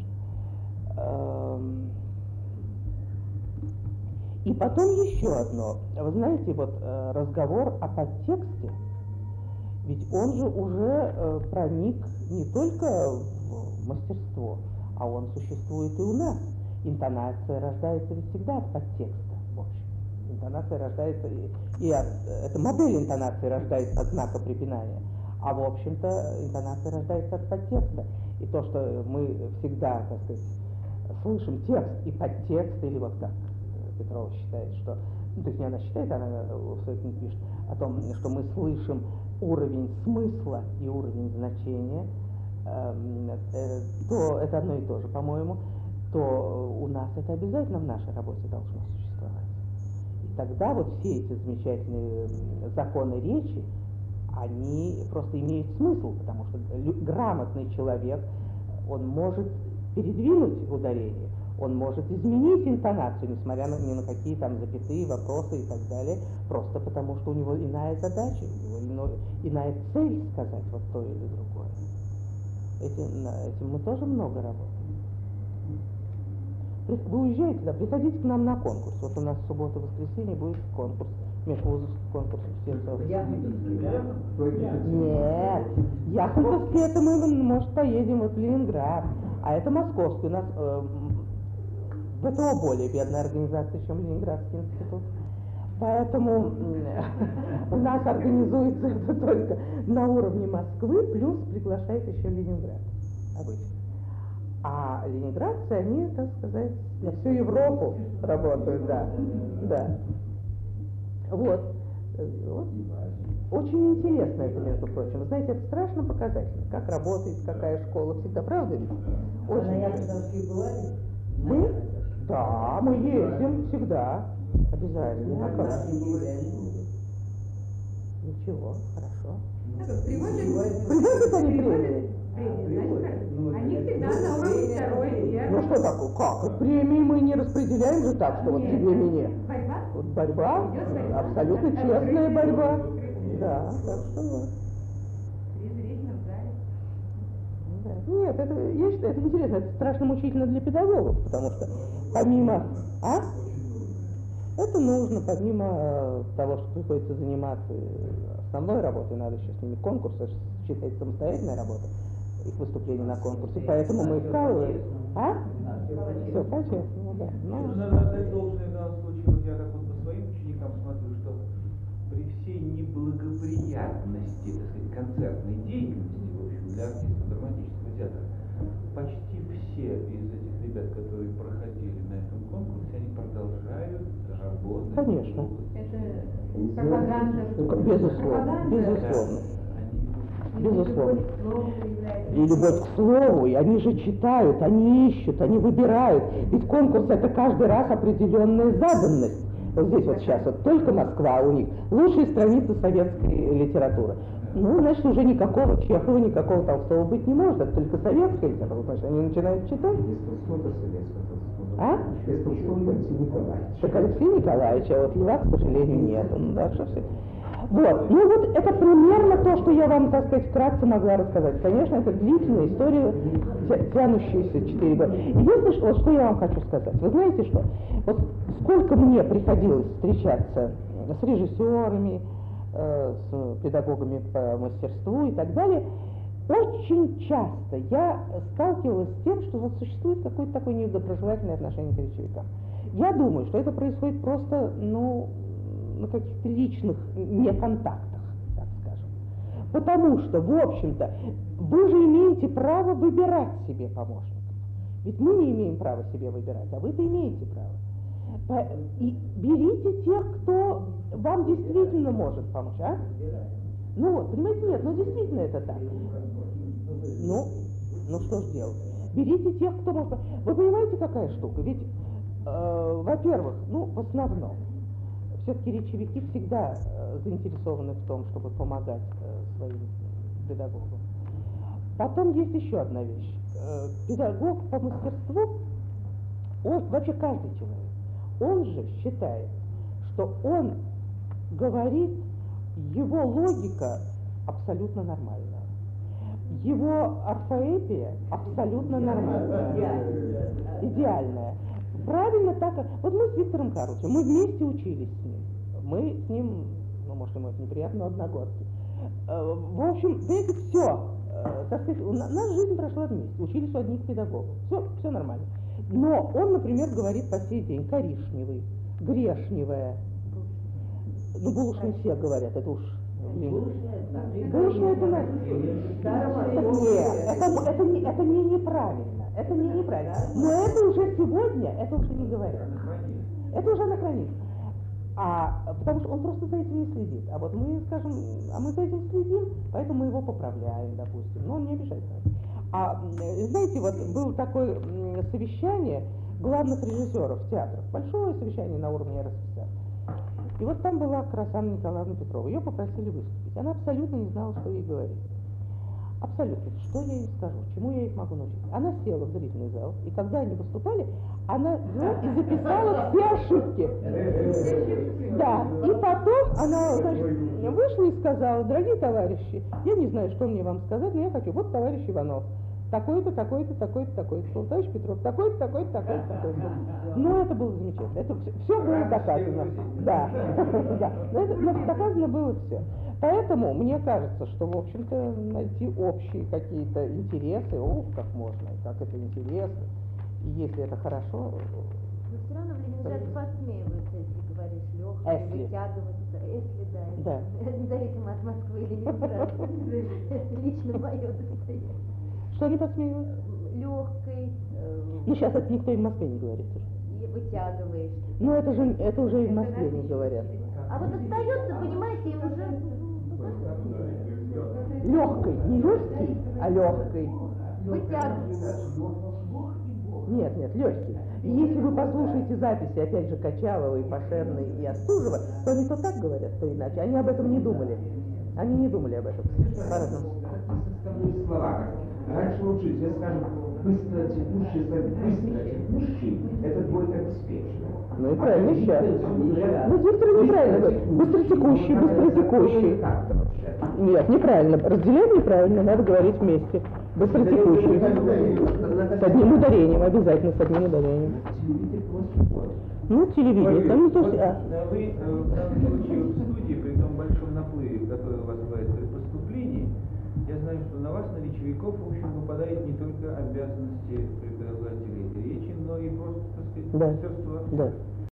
И потом еще одно. Вы знаете, вот разговор о подтексте, ведь он же уже проник не только в мастерство, а он существует и у нас. Интонация рождается ведь всегда от подтекста, в общем. Интонация рождается, эта модель интонации рождается от знака препинания, а в общем-то интонация рождается от подтекста. И то, что мы всегда, так сказать, слышим текст и подтекст, или вот как Петрова считает, что, ну, то есть не она считает, она в своей книге пишет о том, что мы слышим уровень смысла и уровень значения, то это одно и то же, по-моему, то у нас это обязательно в нашей работе должно существовать. И тогда вот все эти замечательные законы речи, они просто имеют смысл, потому что грамотный человек, он может передвинуть ударение, он может изменить интонацию, несмотря ни на какие там запятые, вопросы и так далее, просто потому что у него иная задача, у него иная цель сказать вот то или другое. Этим мы тоже много работаем. Вы уезжаете, да, приходите к нам на конкурс. Вот у нас в субботу-воскресенье будет конкурс, межвузовский конкурс чтецов. Нет, Яхонтовский, это мы, может, поедем вот в Ленинград, а это московский. У нас ВТО более бедная организация, чем Ленинградский институт. Поэтому у нас организуется это только на уровне Москвы, плюс приглашает еще Ленинград обычно. А ленинградцы, они, так сказать, на всю Европу работают, да. Вот. Очень интересно это, между прочим. Вы знаете, это страшно показательно, как работает, какая школа, всегда, правда ведь? Очень интересно. Мы? Да, мы ездим всегда. Обязательно. Ничего, хорошо. Привозят они премии? Они всегда на уровне второй. Ну что такое? Как? Премии мы не распределяем же так, что вот тебе мне. Борьба? Вот борьба, абсолютно честная борьба. Да, так что вот. При зрительном зале. Нет, я считаю, это интересно, это страшно мучительно для педагогов, потому что помимо... Это нужно, помимо того, что приходится заниматься основной работой, надо еще снимать конкурс, это считается самостоятельная работа, их выступление на конкурсе, поэтому мы вкалываем. Все по-честному, да. Надо отдать должное в данном случае, вот я как вот по своим ученикам смотрю, что при всей неблагоприятности, так сказать, концертной деятельности, в общем, для артистов драматического театра, почти все из этих ребят, которые проходили на этом конкурсе, они продолжают работать. Конечно. Это пропаганда. Безусловно, безусловно. И Безусловно. любовь к слову проявляется. И любовь к слову, и они же читают, они ищут, они выбирают. Ведь конкурс — это каждый раз определенная заданность. Вот здесь вот сейчас вот только Москва у них. Лучшие страницы советской литературы. Ну, значит, уже никакого Чехова, никакого Толстого быть не может. Это только советская литература. Значит, они начинают читать. Так Алексей Николаевич, а вот Льва, к сожалению, нет. Ну, так что все. Вот. Ну вот это примерно то, что я вам, так сказать, вкратце могла рассказать. Конечно, это длительная история, тянущаяся 4 года. Единственное, вот что я вам хочу сказать. Вы знаете что? Вот сколько мне приходилось встречаться с режиссерами, с педагогами по мастерству и так далее, очень часто я сталкивалась с тем, что вот существует какое-то такое недоброжелательное отношение к речевикам. Я думаю, что это происходит просто, на каких-то личных неконтактах, так скажем. Потому что, в общем-то, вы же имеете право выбирать себе помощников. Ведь мы не имеем права себе выбирать, а вы-то имеете право. И берите тех, кто вам действительно может помочь, а? Ну вот, понимаете, нет, действительно это так. Ну что ж делать? Берите тех, кто может помочь. Вы понимаете, какая штука? Ведь, во-первых, в основном, все-таки речевики всегда заинтересованы в том, чтобы помогать своим педагогам. Потом есть еще одна вещь. Педагог по мастерству, он, вообще каждый человек, он же считает, что он говорит, его логика абсолютно нормальная, его орфоэпия абсолютно нормальная, идеальная. Правильно так. Вот мы с Виктором Карловичем, мы вместе учились с ним. Мы с ним, может, ему это неприятно, одногодки. В общем, знаете, все. Так сказать, наша жизнь прошла вместе. Учились у одних педагогов. Все нормально. Но он, например, говорит по сей день коричневый, грешневая. Булыш не все говорят, это уж... Булышная это нет, это не неправильно. Это не неправильно. Но это уже сегодня, это уже не говорят. Это уже анахронизм. Потому что он просто за этим не следит. А вот мы скажем, мы за этим следим, поэтому мы его поправляем, допустим. Но он не обижается. Знаете, вот было такое совещание главных режиссеров театров. Большое совещание на уровне РСФСР. И вот там была как раз Анна Николаевна Петрова. Ее попросили выступить. Она абсолютно не знала, что ей говорить. Абсолютно. Что я ей скажу? Чему я их могу научить? Она села в зрительный зал, и когда они выступали, она взяла и записала все ошибки. Да. И потом она, вышла и сказала: дорогие товарищи, я не знаю, что мне вам сказать, но я хочу. Вот товарищ Иванов. Такой-то, такой-то, такой-то, такой-то. Товарищ Петров, такой-то, такой-то, такой-то, такой-то. Ну, это было замечательно. Это все было доказано. Да. Но доказано было все. Поэтому мне кажется, что, в общем-то, найти общие какие-то интересы, как можно, как это интересно, и если это хорошо... Но все равно в Ленинграде посмеиваются, если говоришь легкий, вытягиваться, если, да. Независимо от Москвы или Ленинграда. Это лично мое достояние. Что они посмеиваются? Легкой. Сейчас это никто и в Москве не говорит. И вытягиваешь. Ну, это уже и в Москве не говорят. А вот остается, понимаете, и уже... Легкой, не легкий, а легкой. Вытягиваешь. Нет, легкий. И если вы послушаете записи, опять же, Качалова и Пашерной и Остужева, то они то так говорят, то иначе. Они об этом не думали. Они не думали об этом. Слова. Раньше учить, я скажу, быстро текущий, это будет обеспечено. Ну и правильно сейчас. Ну, диктор неправильно говорит. Быстротекущий, быстротекущий. Нет, неправильно. Разделять неправильно, надо говорить вместе. Быстротекущий. С одним ударением, обязательно с одним ударением. Ну, телевидение, там не то, Вы в данном случае в студии, при том большом наплыве, который у вас бывает при поступлении, я знаю, что на вас, на речевиков, в общем, выпадает не только обязанности преподавателей речи, но и просто, так сказать, мастерство